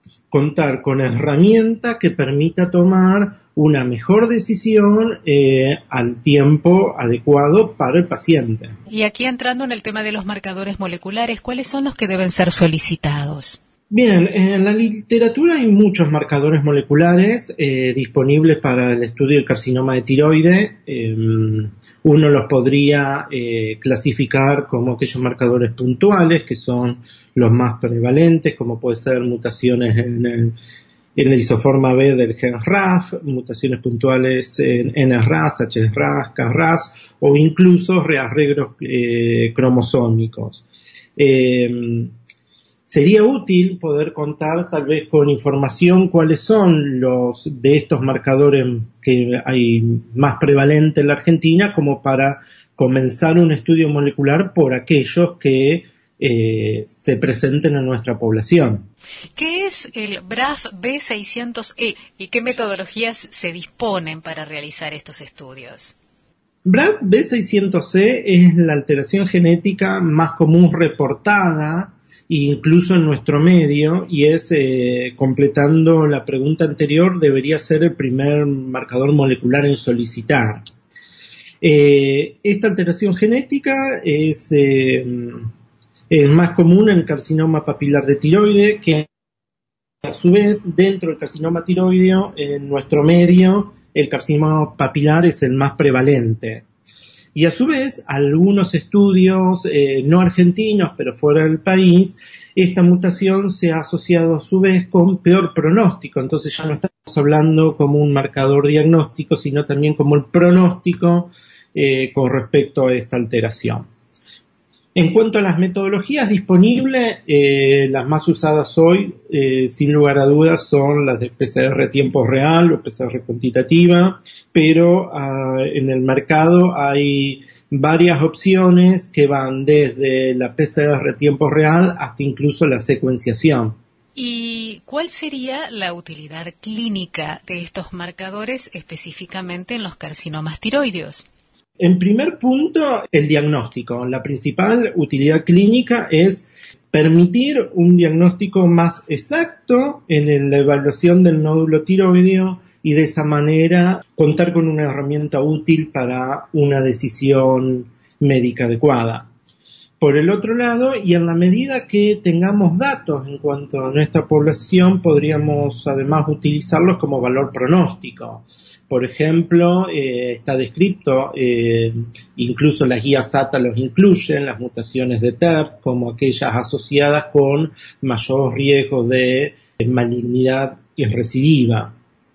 [SPEAKER 10] contar con herramienta que permita tomar una mejor decisión eh, al tiempo adecuado para el paciente.
[SPEAKER 4] Y aquí entrando en el tema de los marcadores moleculares, ¿cuáles son los que deben ser solicitados?
[SPEAKER 10] Bien, en la literatura hay muchos marcadores moleculares eh, disponibles para el estudio del carcinoma de tiroides. Eh, uno los podría eh, clasificar como aquellos marcadores puntuales, que son los más prevalentes, como puede ser mutaciones en el, en la isoforma B del gen R A F, mutaciones puntuales en N R A S, H R A S, K R A S, o incluso rearreglos eh, cromosómicos. Eh, Sería útil poder contar tal vez con información cuáles son los de estos marcadores que hay más prevalentes en la Argentina, como para comenzar un estudio molecular por aquellos que eh, se presenten en nuestra población.
[SPEAKER 4] ¿Qué es el B R A F B seiscientos E y qué metodologías se disponen para realizar estos estudios?
[SPEAKER 10] B R A F B seiscientos E es la alteración genética más común reportada incluso en nuestro medio, y es, eh, completando la pregunta anterior, debería ser el primer marcador molecular en solicitar. Eh, esta alteración genética es, eh, es más común en el carcinoma papilar de tiroides, que a su vez, dentro del carcinoma tiroideo, en nuestro medio, el carcinoma papilar es el más prevalente. Y a su vez, algunos estudios eh, no argentinos, pero fuera del país, esta mutación se ha asociado a su vez con peor pronóstico. Entonces ya no estamos hablando como un marcador diagnóstico, sino también como el pronóstico eh, con respecto a esta alteración. En cuanto a las metodologías disponibles, eh, las más usadas hoy, eh, sin lugar a dudas, son las de P C R tiempo real o P C R cuantitativa, pero uh, en el mercado hay varias opciones que van desde la P C R tiempo real hasta incluso la secuenciación.
[SPEAKER 4] ¿Y cuál sería la utilidad clínica de estos marcadores específicamente en los carcinomas tiroideos?
[SPEAKER 10] En primer punto, el diagnóstico. La principal utilidad clínica es permitir un diagnóstico más exacto en la evaluación del nódulo tiroideo y de esa manera contar con una herramienta útil para una decisión médica adecuada. Por el otro lado, y en la medida que tengamos datos en cuanto a nuestra población, podríamos además utilizarlos como valor pronóstico. Por ejemplo, eh, está descrito, eh, incluso las guías S A T A los incluyen, las mutaciones de T E R T como aquellas asociadas con mayor riesgo de malignidad y recidiva.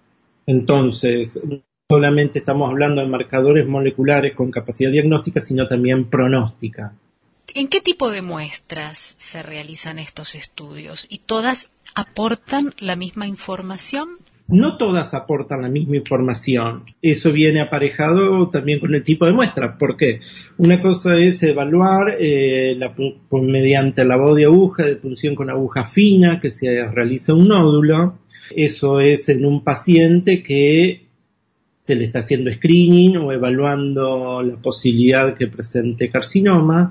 [SPEAKER 10] Entonces, no solamente estamos hablando de marcadores moleculares con capacidad diagnóstica, sino también pronóstica.
[SPEAKER 4] ¿En qué tipo de muestras se realizan estos estudios? ¿Y todas aportan la misma información?
[SPEAKER 10] No todas aportan la misma información. Eso viene aparejado también con el tipo de muestra. ¿Por qué? Una cosa es evaluar eh, la, mediante lavado de aguja, de punción con aguja fina, que se realiza un nódulo. Eso es en un paciente que se le está haciendo screening o evaluando la posibilidad que presente carcinoma.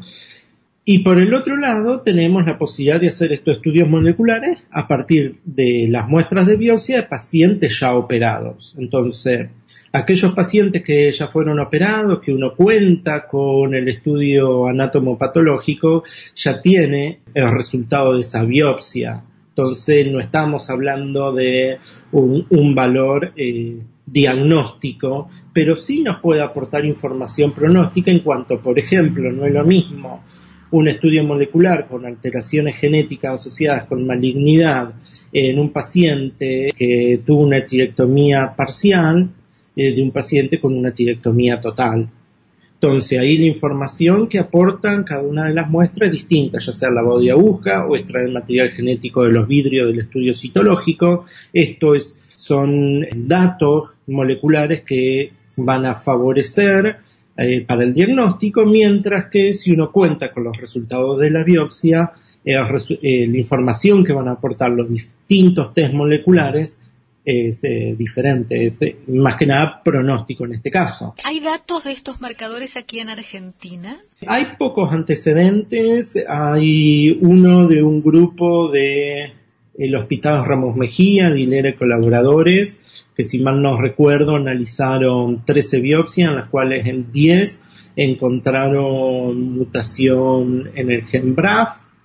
[SPEAKER 10] Y por el otro lado tenemos la posibilidad de hacer estos estudios moleculares a partir de las muestras de biopsia de pacientes ya operados. Entonces, aquellos pacientes que ya fueron operados, que uno cuenta con el estudio anatomopatológico, ya tiene el resultado de esa biopsia. Entonces, no estamos hablando de un, un valor eh, diagnóstico, pero sí nos puede aportar información pronóstica en cuanto, por ejemplo, no es lo mismo un estudio molecular con alteraciones genéticas asociadas con malignidad en un paciente que tuvo una tiroidectomía parcial eh, de un paciente con una tiroidectomía total. Entonces, ahí la información que aportan cada una de las muestras es distinta, ya sea lavado de aguja o extraer material genético de los vidrios del estudio citológico. Esto es, son datos moleculares que van a favorecer Eh, para el diagnóstico, mientras que si uno cuenta con los resultados de la biopsia, eh, resu- eh, la información que van a aportar los distintos test moleculares es eh, diferente, es eh, más que nada pronóstico en este caso.
[SPEAKER 4] ¿Hay datos de estos marcadores aquí en Argentina?
[SPEAKER 10] Hay pocos antecedentes, hay uno de un grupo de el Hospital Ramos Mejía, Aguilera y colaboradores, que si mal no recuerdo analizaron trece biopsias, en las cuales en diez encontraron mutación en el gen B R A F,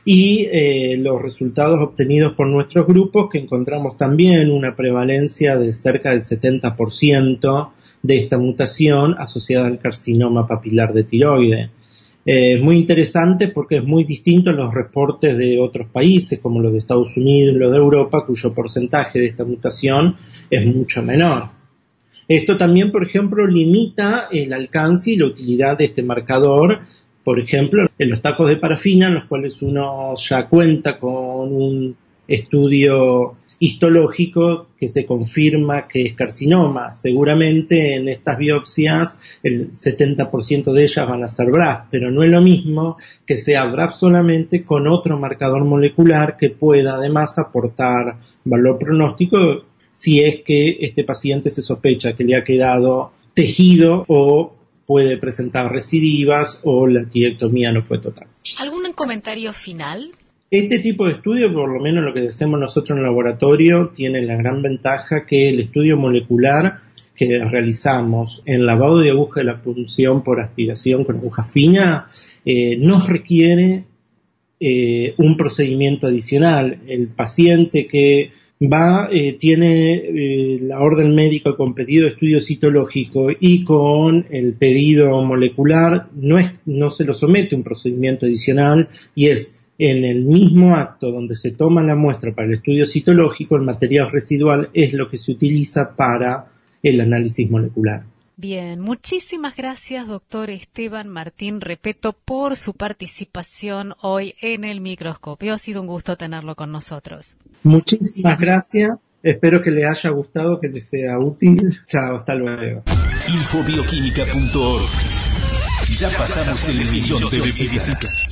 [SPEAKER 10] y eh, los resultados obtenidos por nuestros grupos, que encontramos también una prevalencia de cerca del setenta por ciento de esta mutación asociada al carcinoma papilar de tiroides. Es eh, muy interesante porque es muy distinto a los reportes de otros países como los de Estados Unidos y los de Europa, cuyo porcentaje de esta mutación es mucho menor. Esto también, por ejemplo, limita el alcance y la utilidad de este marcador, por ejemplo, en los tacos de parafina, en los cuales uno ya cuenta con un estudio histológico que se confirma que es carcinoma. Seguramente en estas biopsias el setenta por ciento de ellas van a ser B R A F, pero no es lo mismo que sea B R A F solamente con otro marcador molecular que pueda además aportar valor pronóstico si es que este paciente se sospecha que le ha quedado tejido o puede presentar recidivas o la tiroidectomía no fue total.
[SPEAKER 4] ¿Algún comentario final?
[SPEAKER 10] Este tipo de estudio, por lo menos lo que hacemos nosotros en el laboratorio, tiene la gran ventaja que el estudio molecular que realizamos en lavado de aguja de la punción por aspiración con aguja fina eh, no requiere eh, un procedimiento adicional. El paciente que va, eh, tiene eh, la orden médica con pedido de estudio citológico y con el pedido molecular, no, es, no se lo somete a un procedimiento adicional y es en el mismo acto donde se toma la muestra para el estudio citológico, el material residual es lo que se utiliza para el análisis molecular.
[SPEAKER 4] Bien, muchísimas gracias, doctor Esteban Martín Repetto, por su participación hoy en el microscopio. Ha sido un gusto tenerlo con nosotros.
[SPEAKER 10] Muchísimas gracias. Espero que le haya gustado, que le sea útil. Chao, hasta luego.
[SPEAKER 1] Infobioquímica punto org. Ya pasamos el millón de visitas.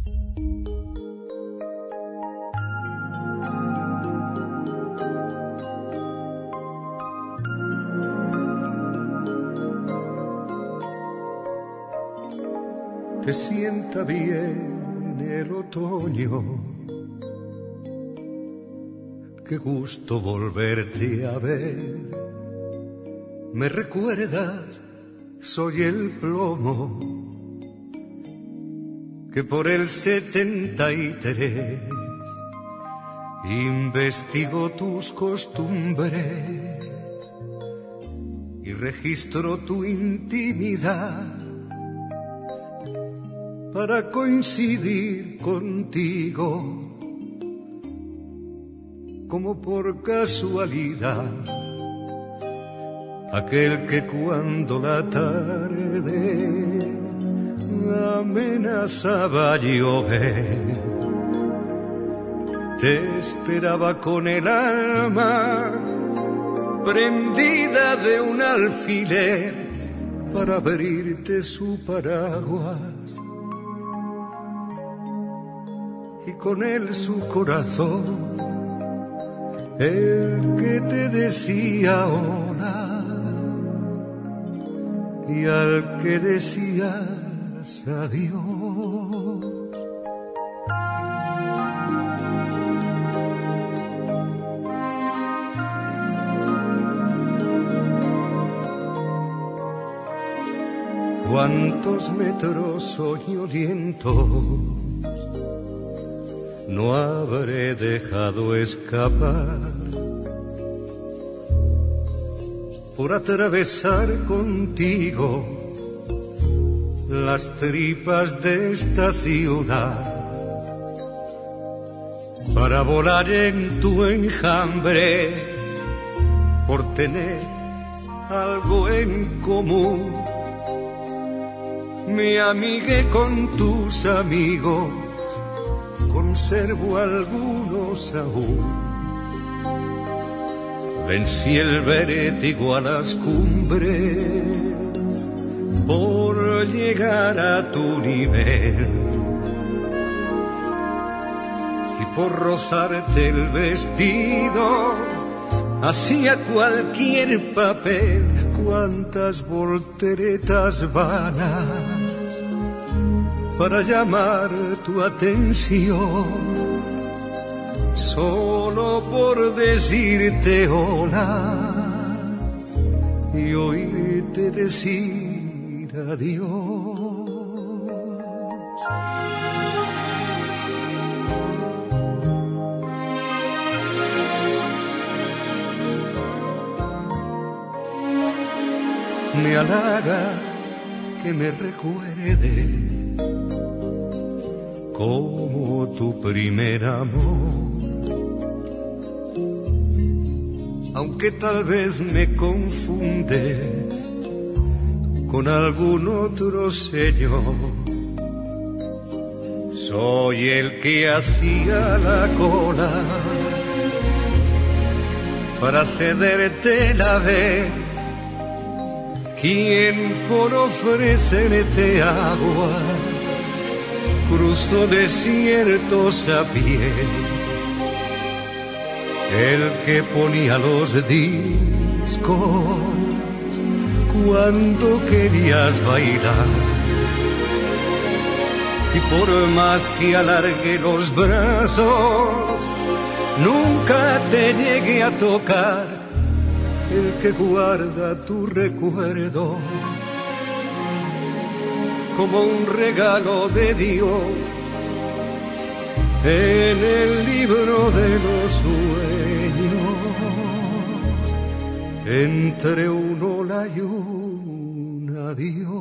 [SPEAKER 11] Te sienta bien el otoño, qué gusto volverte a ver. Me recuerdas, soy el plomo que por el setenta y tres investigo tus costumbres y registro tu intimidad para coincidir contigo, como por casualidad, aquel que cuando la tarde amenazaba llover, te esperaba con el alma prendida de un alfiler para abrirte su paraguas. Y con él su corazón, el que te decía hola, y al que decías adiós. Cuántos metros soñolientos no habré dejado escapar por atravesar contigo las tripas de esta ciudad, para volar en tu enjambre, por tener algo en común. Me amigué con tus amigos, conservo algunos aún. Vencí el vértigo a las cumbres por llegar a tu nivel y por rozarte el vestido hacía cualquier papel. Cuántas volteretas vanas para llamar tu atención, solo por decirte hola y oírte decir adiós. me halaga que me recuerde como tu primer amor. Aunque tal vez me confunde con algún otro señor, soy el que hacía la cola para cederte la vez, quien por ofrecerte agua cruzó desiertos a pie, el que ponía los discos cuando querías bailar, y por más que alargue los brazos nunca te llegué a tocar, el que guarda tu recuerdo como un regalo de Dios en el libro de los sueños, entre un hola y un adiós.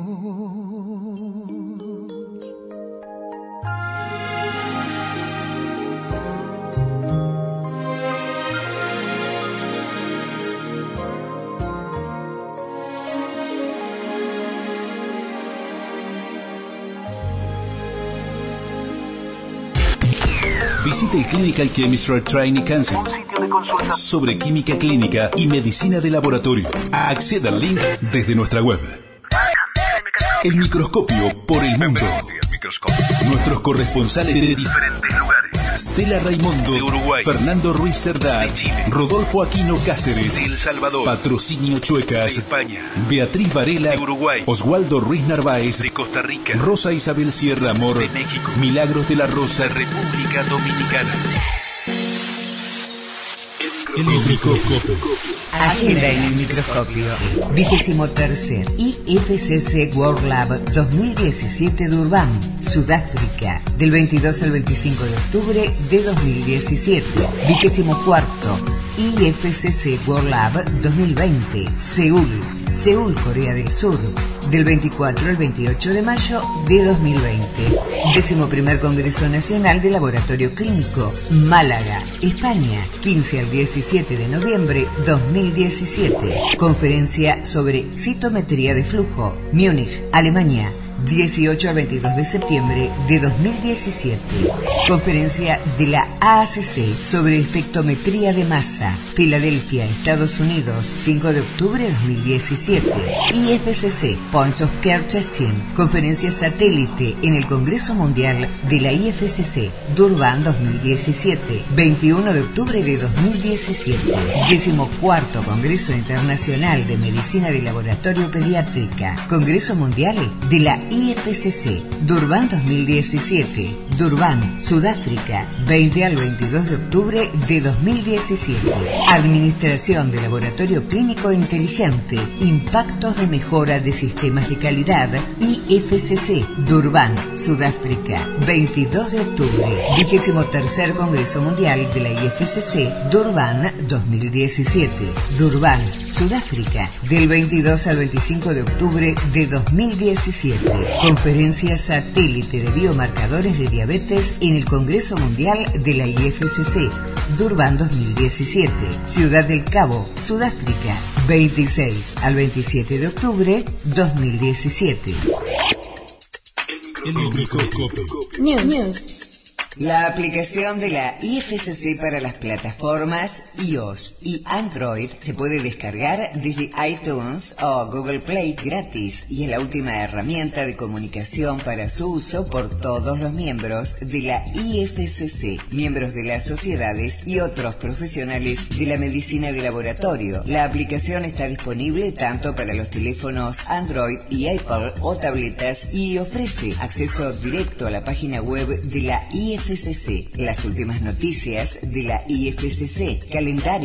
[SPEAKER 1] Visite el Clinical Chemistry Training Council sobre química clínica y medicina de laboratorio. Acceda al link desde nuestra web. El microscopio por el mundo. Nuestros corresponsales de diferentes lugares. Stella Raimundo de Uruguay, Fernando Ruiz Cerdá, Rodolfo Aquino Cáceres de El Salvador, Patrocinio Chuecas de España, Beatriz Varela de Uruguay, Oswaldo Ruiz Narváez de Costa Rica, Rosa Isabel Sierra Amor de México, Milagros de la Rosa de República Dominicana.
[SPEAKER 2] El microscopio. Agenda en el microscopio. Vigésimo tercer I F C C World Lab dos mil diecisiete Durban, Sudáfrica, del veintidós al veinticinco de octubre de dos mil diecisiete. Vigésimo cuarto I F C C World Lab dos mil veinte, Seúl, Seúl, Corea del Sur, del veinticuatro al veintiocho de mayo de dos mil veinte. Décimo primer Congreso Nacional de Laboratorio Clínico, Málaga, España, quince al diecisiete de noviembre dos mil diecisiete. Conferencia sobre citometría de flujo, Múnich, Alemania, dieciocho al veintidós de septiembre de dos mil diecisiete. Conferencia de la A C C sobre espectrometría de masa, Filadelfia, Estados Unidos, cinco de octubre de dos mil diecisiete. I F C C Point of Care Testing, conferencia satélite en el Congreso Mundial de la I F C C, Durban dos mil diecisiete, veintiuno de octubre de dos mil diecisiete. Decimocuarto Congreso Internacional de Medicina de Laboratorio Pediátrica, Congreso Mundial de la I F C C, Durban dos mil diecisiete, Durban, Sudáfrica, veinte al veintidós de octubre de dos mil diecisiete. Administración de Laboratorio Clínico Inteligente, impactos de mejora de sistemas de calidad, I F C C, Durban, Sudáfrica, veintidós de octubre. Vigésimo tercer Congreso Mundial de la I F C C, Durban dos mil diecisiete, Durban, Sudáfrica, del veintidós al veinticinco de octubre de dos mil diecisiete. Conferencia satélite de biomarcadores de diabetes en el Congreso Mundial de la I F C C, Durban dos mil diecisiete, Ciudad del Cabo, Sudáfrica, veintiséis al veintisiete de octubre dos mil diecisiete.
[SPEAKER 1] El microscopio.
[SPEAKER 2] News. News. La aplicación de la I F C C para las plataformas iOS y Android se puede descargar desde iTunes o Google Play gratis y es la última herramienta de comunicación para su uso por todos los miembros de la I F C C, miembros de las sociedades y otros profesionales de la medicina de laboratorio. La aplicación está disponible tanto para los teléfonos Android y Apple o tabletas y ofrece acceso directo a la página web de la I F C C. Las últimas noticias de la I F C C, calendario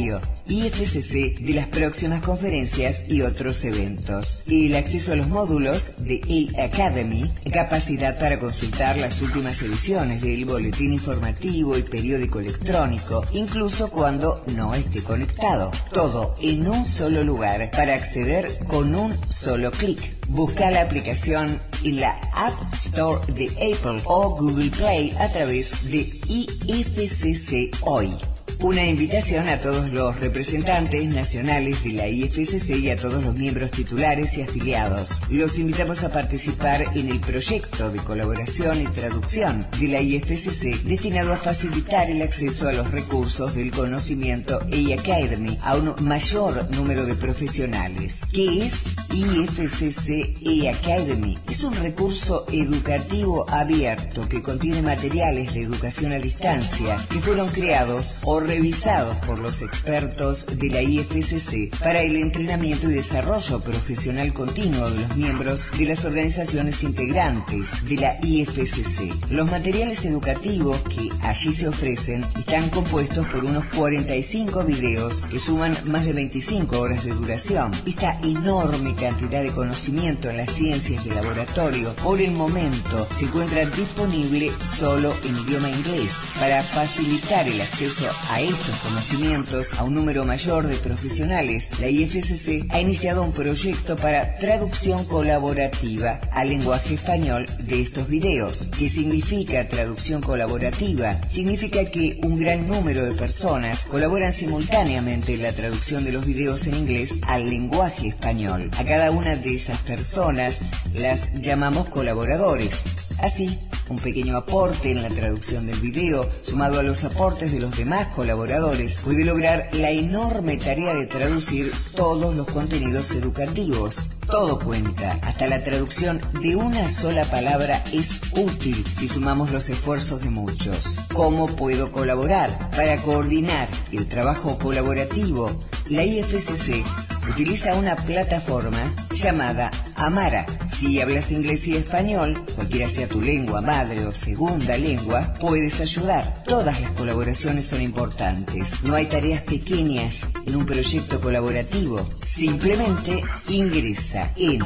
[SPEAKER 2] I F C C de las próximas conferencias y otros eventos. El acceso a los módulos de A-Academy, capacidad para consultar las últimas ediciones del boletín informativo y periódico electrónico, incluso cuando no esté conectado. Todo en un solo lugar para acceder con un solo clic. Busca la aplicación en la App Store de Apple o Google Play a través de I F C C Hoy. Una invitación a todos los representantes nacionales de la I F C C y a todos los miembros titulares y afiliados. Los invitamos a participar en el proyecto de colaboración y traducción de la I F C C destinado a facilitar el acceso a los recursos del conocimiento A-Academy a un mayor número de profesionales. ¿Qué es I F C C A-Academy? Es un recurso educativo abierto que contiene materiales de educación a distancia que fueron creados o revisados por los expertos de la I F C C para el entrenamiento y desarrollo profesional continuo de los miembros de las organizaciones integrantes de la I F C C. Los materiales educativos que allí se ofrecen están compuestos por unos cuarenta y cinco videos que suman más de veinticinco horas de duración. Esta enorme cantidad de conocimiento en las ciencias de laboratorio por el momento se encuentra disponible solo en idioma inglés. Para facilitar el acceso a estos conocimientos a un número mayor de profesionales, la I F C C ha iniciado un proyecto para traducción colaborativa al lenguaje español de estos videos. ¿Qué significa traducción colaborativa? Significa que un gran número de personas colaboran simultáneamente en la traducción de los videos en inglés al lenguaje español. A cada una de esas personas las llamamos colaboradores. Así, un pequeño aporte en la traducción del video, sumado a los aportes de los demás colaboradores, puede lograr la enorme tarea de traducir todos los contenidos educativos. Todo cuenta, hasta la traducción de una sola palabra es útil si sumamos los esfuerzos de muchos. ¿Cómo puedo colaborar? Para coordinar el trabajo colaborativo, la I F C C utiliza una plataforma llamada Amara. Si hablas inglés y español, cualquiera sea tu lengua madre o segunda lengua, puedes ayudar. Todas las colaboraciones son importantes. No hay tareas pequeñas en un proyecto colaborativo. Simplemente ingresa en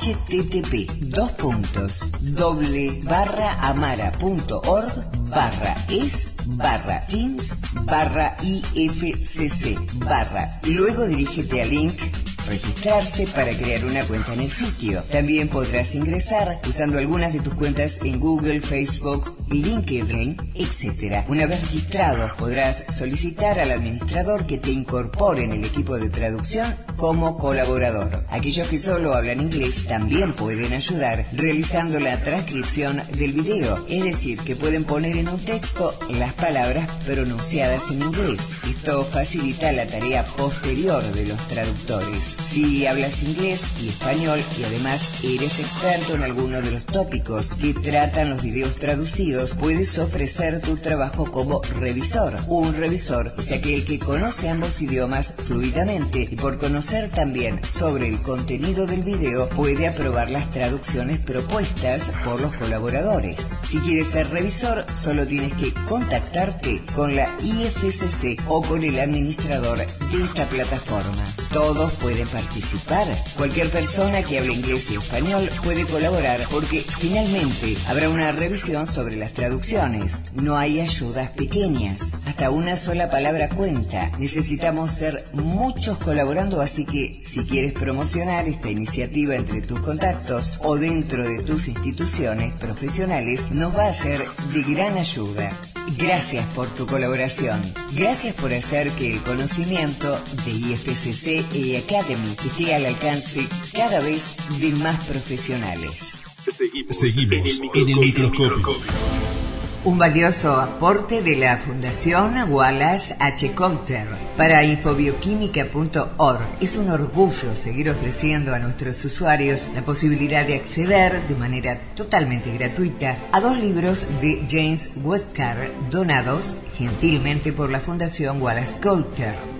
[SPEAKER 2] http dos puntos doble barra amara punto org barra es barra teams barra ifcc barra. Luego dirígete al link registrarse para crear una cuenta en el sitio. También podrás ingresar usando algunas de tus cuentas en Google, Facebook, LinkedIn, etcétera. Una vez registrado, podrás solicitar al administrador que te incorpore en el equipo de traducción como colaborador. Aquellos que solo hablan inglés también pueden ayudar realizando la transcripción del video, es decir, que pueden poner en un texto las palabras pronunciadas en inglés. Esto facilita la tarea posterior de los traductores. Si hablas inglés y español y además eres experto en alguno de los tópicos que tratan los videos traducidos, puedes ofrecer tu trabajo como revisor. Un revisor es aquel que conoce ambos idiomas fluidamente y por conocer también sobre el contenido del video puede aprobar las traducciones propuestas por los colaboradores. Si quieres ser revisor, solo tienes que contactarte con la I F C C o con el administrador de esta plataforma. Todos pueden participar. Cualquier persona que hable inglés y español puede colaborar porque finalmente habrá una revisión sobre las traducciones. No hay ayudas pequeñas. Hasta una sola palabra cuenta. Necesitamos ser muchos colaborando, así que si quieres promocionar esta iniciativa entre tus contactos o dentro de tus instituciones profesionales, nos va a ser de gran ayuda. Gracias por tu colaboración. Gracias por hacer que el conocimiento de I F C C y Academy esté al alcance cada vez de más profesionales.
[SPEAKER 1] Seguimos en el microscopio.
[SPEAKER 2] Un valioso aporte de la Fundación Wallace H. Coulter para infobioquímica punto org. Es un orgullo seguir ofreciendo a nuestros usuarios la posibilidad de acceder de manera totalmente gratuita a dos libros de James Westcott donados gentilmente por la Fundación Wallace Coulter.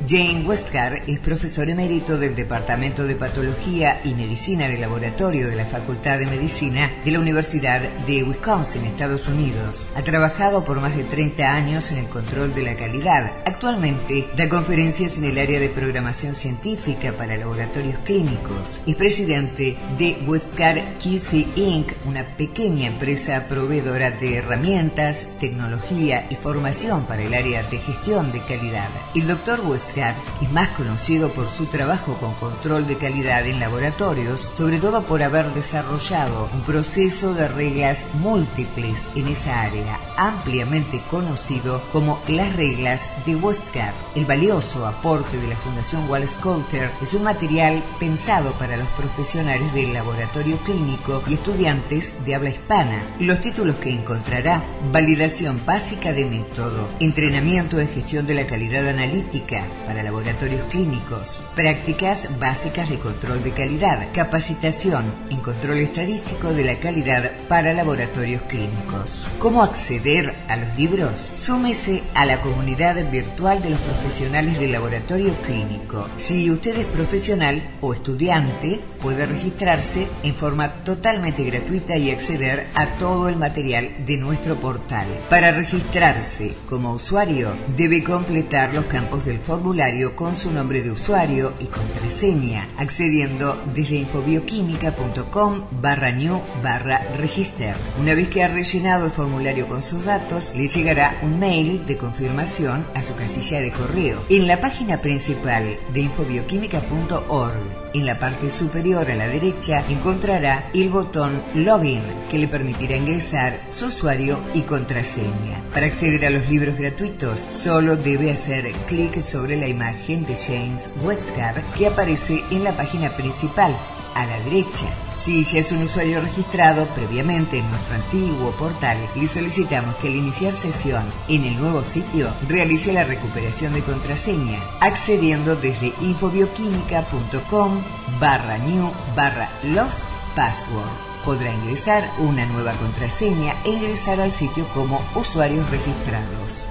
[SPEAKER 2] Jane Westcott es profesor emérito del Departamento de Patología y Medicina del Laboratorio de la Facultad de Medicina de la Universidad de Wisconsin, Estados Unidos. Ha trabajado por más de treinta años en el control de la calidad. Actualmente da conferencias en el área de programación científica para laboratorios clínicos. Es presidente de Westcott Q C incorporated, una pequeña empresa proveedora de herramientas, tecnología y formación para el área de gestión de calidad. El doctor Westcott es más conocido por su trabajo con control de calidad en laboratorios, sobre todo por haber desarrollado un proceso de reglas múltiples en esa área, ampliamente conocido como las reglas de Westcott. El valioso aporte de la Fundación Wallace Coulter es un material pensado para los profesionales del laboratorio clínico y estudiantes de habla hispana. Los títulos que encontrará: validación básica de método, entrenamiento en gestión de la calidad analítica para laboratorios clínicos, prácticas básicas de control de calidad, capacitación en control estadístico de la calidad para laboratorios clínicos. ¿Cómo acceder a los libros? Súmese a la comunidad virtual de los profesionales del laboratorio clínico. Si usted es profesional o estudiante, puede registrarse en forma totalmente gratuita y acceder a todo el material de nuestro portal. Para registrarse como usuario, debe completar los campos del formulario con su nombre de usuario y contraseña, accediendo desde infobioquímica.com barra new barra register. Una vez que ha rellenado el formulario con sus datos, le llegará un mail de confirmación a su casilla de correo. En la página principal de infobioquímica punto org, en la parte superior a la derecha, encontrará el botón Login, que le permitirá ingresar su usuario y contraseña. Para acceder a los libros gratuitos, solo debe hacer clic sobre la imagen de James Westcott que aparece en la página principal, a la derecha. Si ya es un usuario registrado previamente en nuestro antiguo portal, le solicitamos que al iniciar sesión en el nuevo sitio realice la recuperación de contraseña, accediendo desde infobioquímica.com barra new barra lost password. Podrá ingresar una nueva contraseña e ingresar al sitio como usuarios registrados.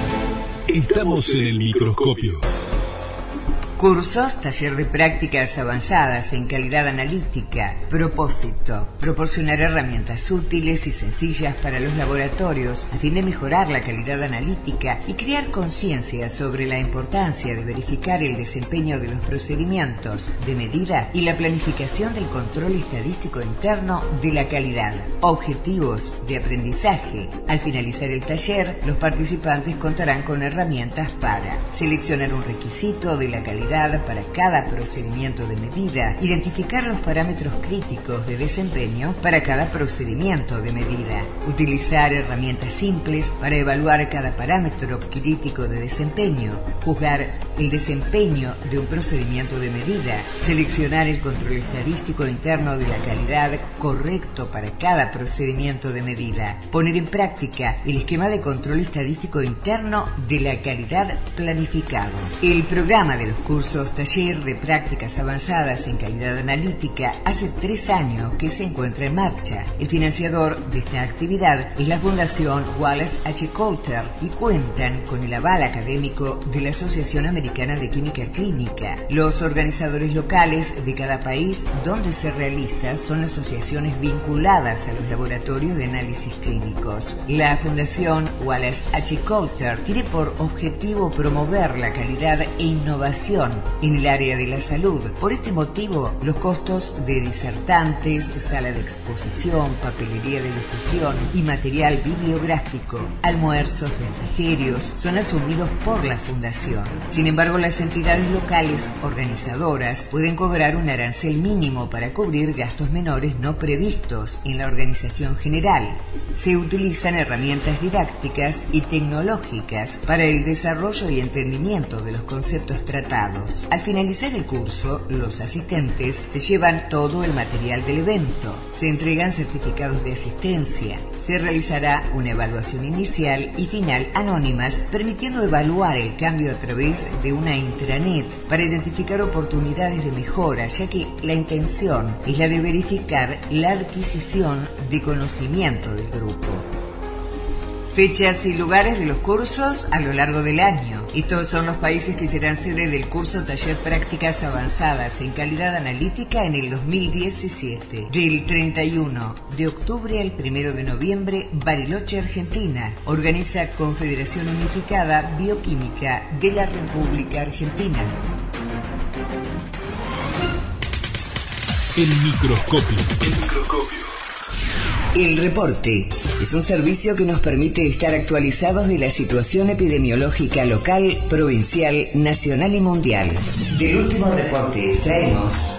[SPEAKER 1] Estamos en el microscopio.
[SPEAKER 2] Cursos, taller de prácticas avanzadas en calidad analítica. Propósito: proporcionar herramientas útiles y sencillas para los laboratorios a fin de mejorar la calidad analítica y crear conciencia sobre la importancia de verificar el desempeño de los procedimientos de medida y la planificación del control estadístico interno de la calidad. Objetivos de aprendizaje: al finalizar el taller, los participantes contarán con herramientas para seleccionar un requisito de la calidad para cada procedimiento de medida, identificar los parámetros críticos de desempeño para cada procedimiento de medida, utilizar herramientas simples para evaluar cada parámetro crítico de desempeño, juzgar el desempeño de un procedimiento de medida, seleccionar el control estadístico interno de la calidad correcto para cada procedimiento de medida, poner en práctica el esquema de control estadístico interno de la calidad planificado. El programa de los cursos Cursos Taller de Prácticas Avanzadas en Calidad Analítica hace tres años que se encuentra en marcha. El financiador de esta actividad es la Fundación Wallace H. Coulter y cuentan con el aval académico de la Asociación Americana de Química Clínica. Los organizadores locales de cada país donde se realiza son asociaciones vinculadas a los laboratorios de análisis clínicos. La Fundación Wallace H. Coulter tiene por objetivo promover la calidad e innovación en el área de la salud. Por este motivo, los costos de disertantes, sala de exposición, papelería de difusión y material bibliográfico, almuerzos, refrigerios, son asumidos por la Fundación. Sin embargo, las entidades locales organizadoras pueden cobrar un arancel mínimo para cubrir gastos menores no previstos en la organización general. Se utilizan herramientas didácticas y tecnológicas para el desarrollo y entendimiento de los conceptos tratados. Al finalizar el curso, los asistentes se llevan todo el material del evento, se entregan certificados de asistencia, se realizará una evaluación inicial y final anónimas, permitiendo evaluar el cambio a través de una intranet para identificar oportunidades de mejora, ya que la intención es la de verificar la adquisición de conocimiento del grupo. Fechas y lugares de los cursos a lo largo del año. Estos son los países que serán sede del curso Taller Prácticas Avanzadas en Calidad Analítica en el dos mil diecisiete. Del treinta y uno de octubre al primero de noviembre, Bariloche, Argentina. Organiza Confederación Unificada Bioquímica de la República Argentina.
[SPEAKER 1] El microscopio. El microscopio.
[SPEAKER 2] El reporte es un servicio que nos permite estar actualizados de la situación epidemiológica local, provincial, nacional y mundial. Del último reporte extraemos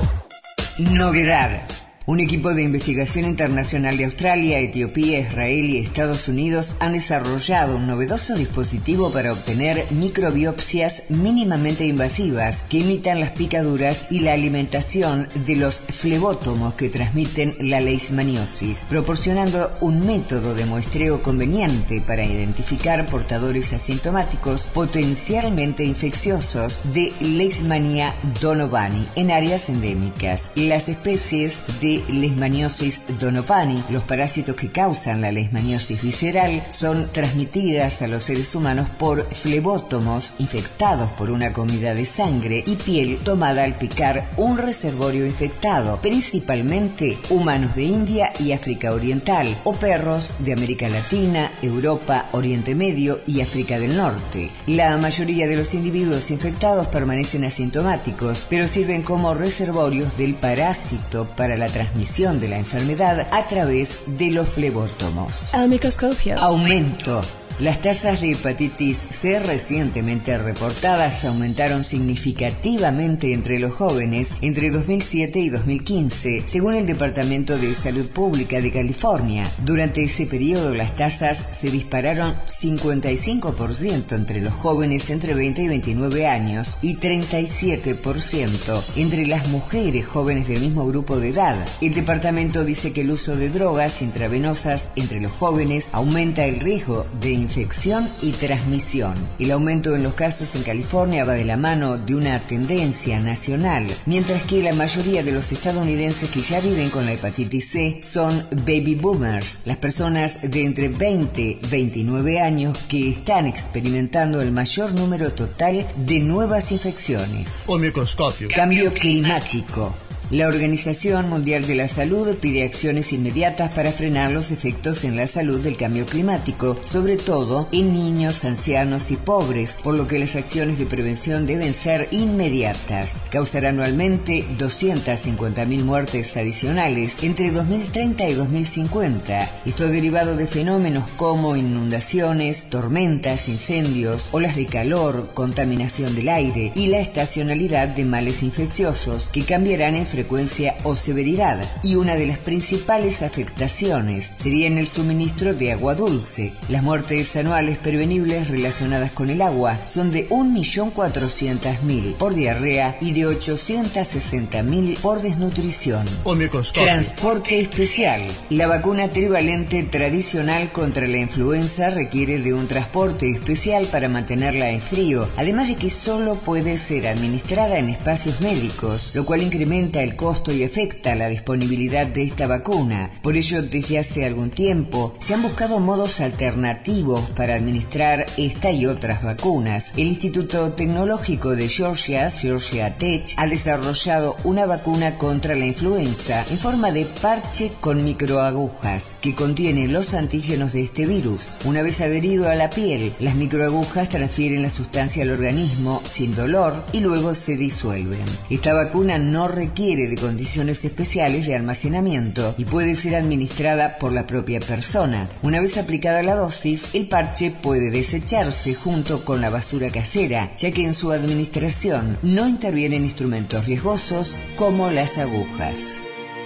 [SPEAKER 2] novedad. Un equipo de investigación internacional de Australia, Etiopía, Israel y Estados Unidos han desarrollado un novedoso dispositivo para obtener microbiopsias mínimamente invasivas que imitan las picaduras y la alimentación de los flebótomos que transmiten la leishmaniosis, proporcionando un método de muestreo conveniente para identificar portadores asintomáticos potencialmente infecciosos de Leishmania donovani en áreas endémicas. Las especies de Leishmaniosis donovani, los parásitos que causan la leishmaniosis visceral, son transmitidas a los seres humanos por flebótomos infectados por una comida de sangre y piel tomada al picar un reservorio infectado, principalmente humanos de India y África Oriental, o perros de América Latina, Europa, Oriente Medio y África del Norte. La mayoría de los individuos infectados permanecen asintomáticos, pero sirven como reservorios del parásito para la transmisión de la enfermedad a través de los flebótomos.
[SPEAKER 12] El microscopio.
[SPEAKER 2] Aumento. Las tasas de hepatitis C recientemente reportadas aumentaron significativamente entre los jóvenes entre dos mil siete y dos mil quince, según el Departamento de Salud Pública de California. Durante ese periodo, las tasas se dispararon cincuenta y cinco por ciento entre los jóvenes entre veinte y veintinueve años y treinta y siete por ciento entre las mujeres jóvenes del mismo grupo de edad. El departamento dice que el uso de drogas intravenosas entre los jóvenes aumenta el riesgo de infección y transmisión. El aumento en los casos en California va de la mano de una tendencia nacional, mientras que la mayoría de los estadounidenses que ya viven con la hepatitis C son baby boomers, las personas de entre veinte y veintinueve años que están experimentando el mayor número total de nuevas infecciones.
[SPEAKER 3] Un microscopio.
[SPEAKER 2] Cambio climático. La Organización Mundial de la Salud pide acciones inmediatas para frenar los efectos en la salud del cambio climático, sobre todo en niños, ancianos y pobres, por lo que las acciones de prevención deben ser inmediatas. Causará anualmente doscientas cincuenta mil muertes adicionales entre dos mil treinta y dos mil cincuenta. Esto derivado de fenómenos como inundaciones, tormentas, incendios, olas de calor, contaminación del aire y la estacionalidad de males infecciosos que cambiarán en frecuencia o severidad, y una de las principales afectaciones sería en el suministro de agua dulce. Las muertes anuales prevenibles relacionadas con el agua son de un millón cuatrocientas mil por diarrea y de ochocientas sesenta mil por desnutrición. Transporte especial. La vacuna trivalente tradicional contra la influenza requiere de un transporte especial para mantenerla en frío, además de que solo puede ser administrada en espacios médicos, lo cual incrementa el el costo y afecta la disponibilidad de esta vacuna. Por ello, desde hace algún tiempo se han buscado modos alternativos para administrar esta y otras vacunas. El Instituto Tecnológico de Georgia, Georgia Tech, ha desarrollado una vacuna contra la influenza en forma de parche con microagujas que contiene los antígenos de este virus. Una vez adherido a la piel, las microagujas transfieren la sustancia al organismo sin dolor y luego se disuelven. Esta vacuna no requiere de condiciones especiales de almacenamiento y puede ser administrada por la propia persona. Una vez aplicada la dosis, el parche puede desecharse junto con la basura casera, ya que en su administración no intervienen instrumentos riesgosos como las agujas.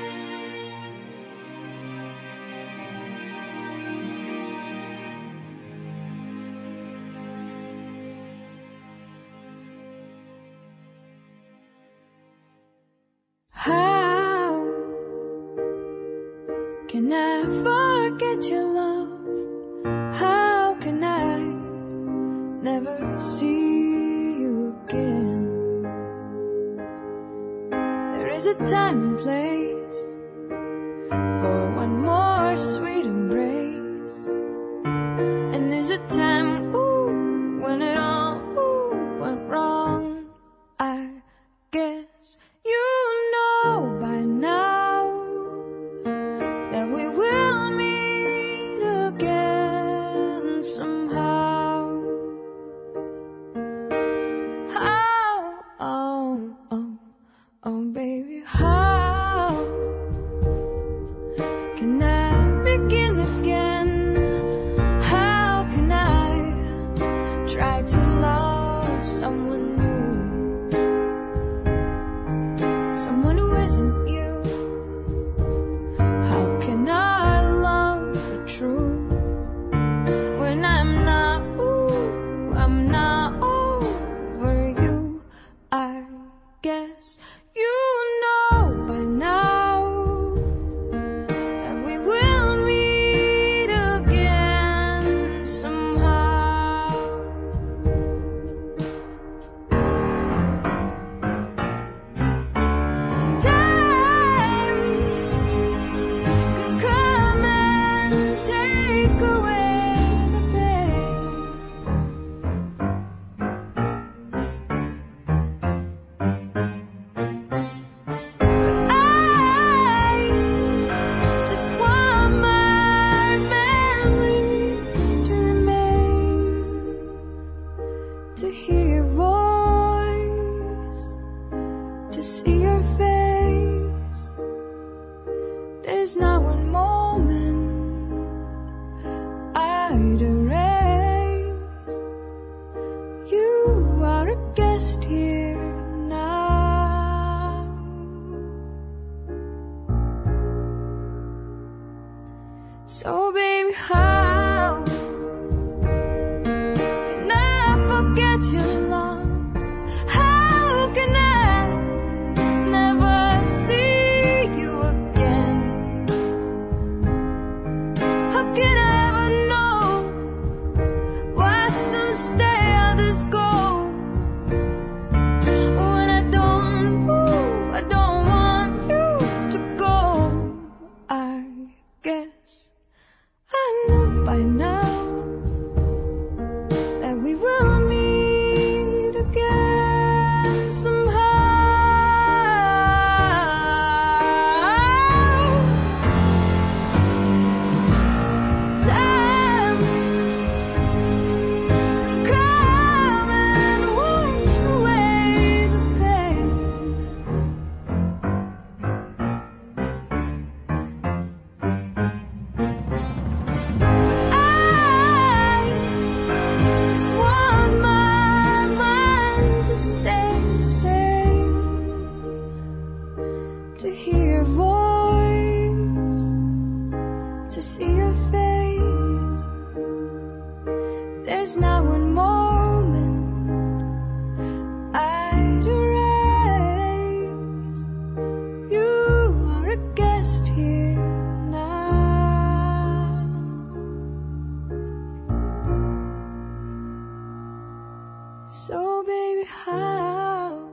[SPEAKER 13] How can I forget your love? How can I never see you again? There is a time and place for one more sweet embrace, and there's a time, ooh, when it all, ooh, I'd erase. You are a guest here now. So baby, how can I forget your love? How can I never see you again? How can I ever know why some stay, others go? When I don't, ooh, I don't want you to go. I guess I know by now that we will meet again somehow. Time can come and wash away the pain. I just want my mind to stay sane, to hear your voice, to see your face. There's not one moment I'd erase. You are a guest here now. So baby, how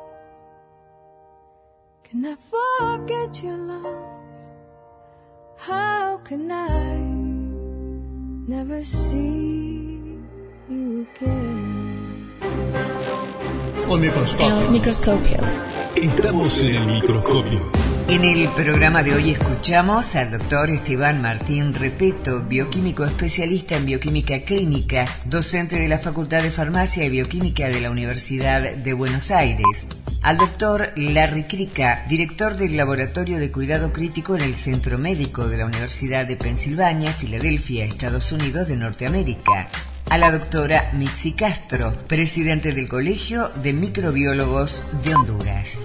[SPEAKER 13] can I forget your love? How can I never see you again?
[SPEAKER 3] El microscopio.
[SPEAKER 1] El microscopio. Estamos en el microscopio.
[SPEAKER 2] En el programa de hoy escuchamos al doctor Esteban Martín Repeto, bioquímico especialista en bioquímica clínica, docente de la Facultad de Farmacia y Bioquímica de la Universidad de Buenos Aires. Al doctor Larry Crica, director del Laboratorio de Cuidado Crítico en el Centro Médico de la Universidad de Pensilvania, Filadelfia, Estados Unidos de Norteamérica. A la doctora Mitzi Castro, presidente del Colegio de Microbiólogos de Honduras.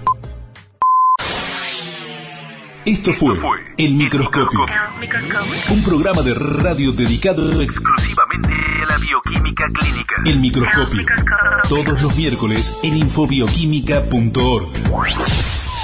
[SPEAKER 1] Esto fue El Microscopio, un programa de radio dedicado exclusivamente a la bioquímica clínica. El Microscopio, todos los miércoles en infobioquímica punto org.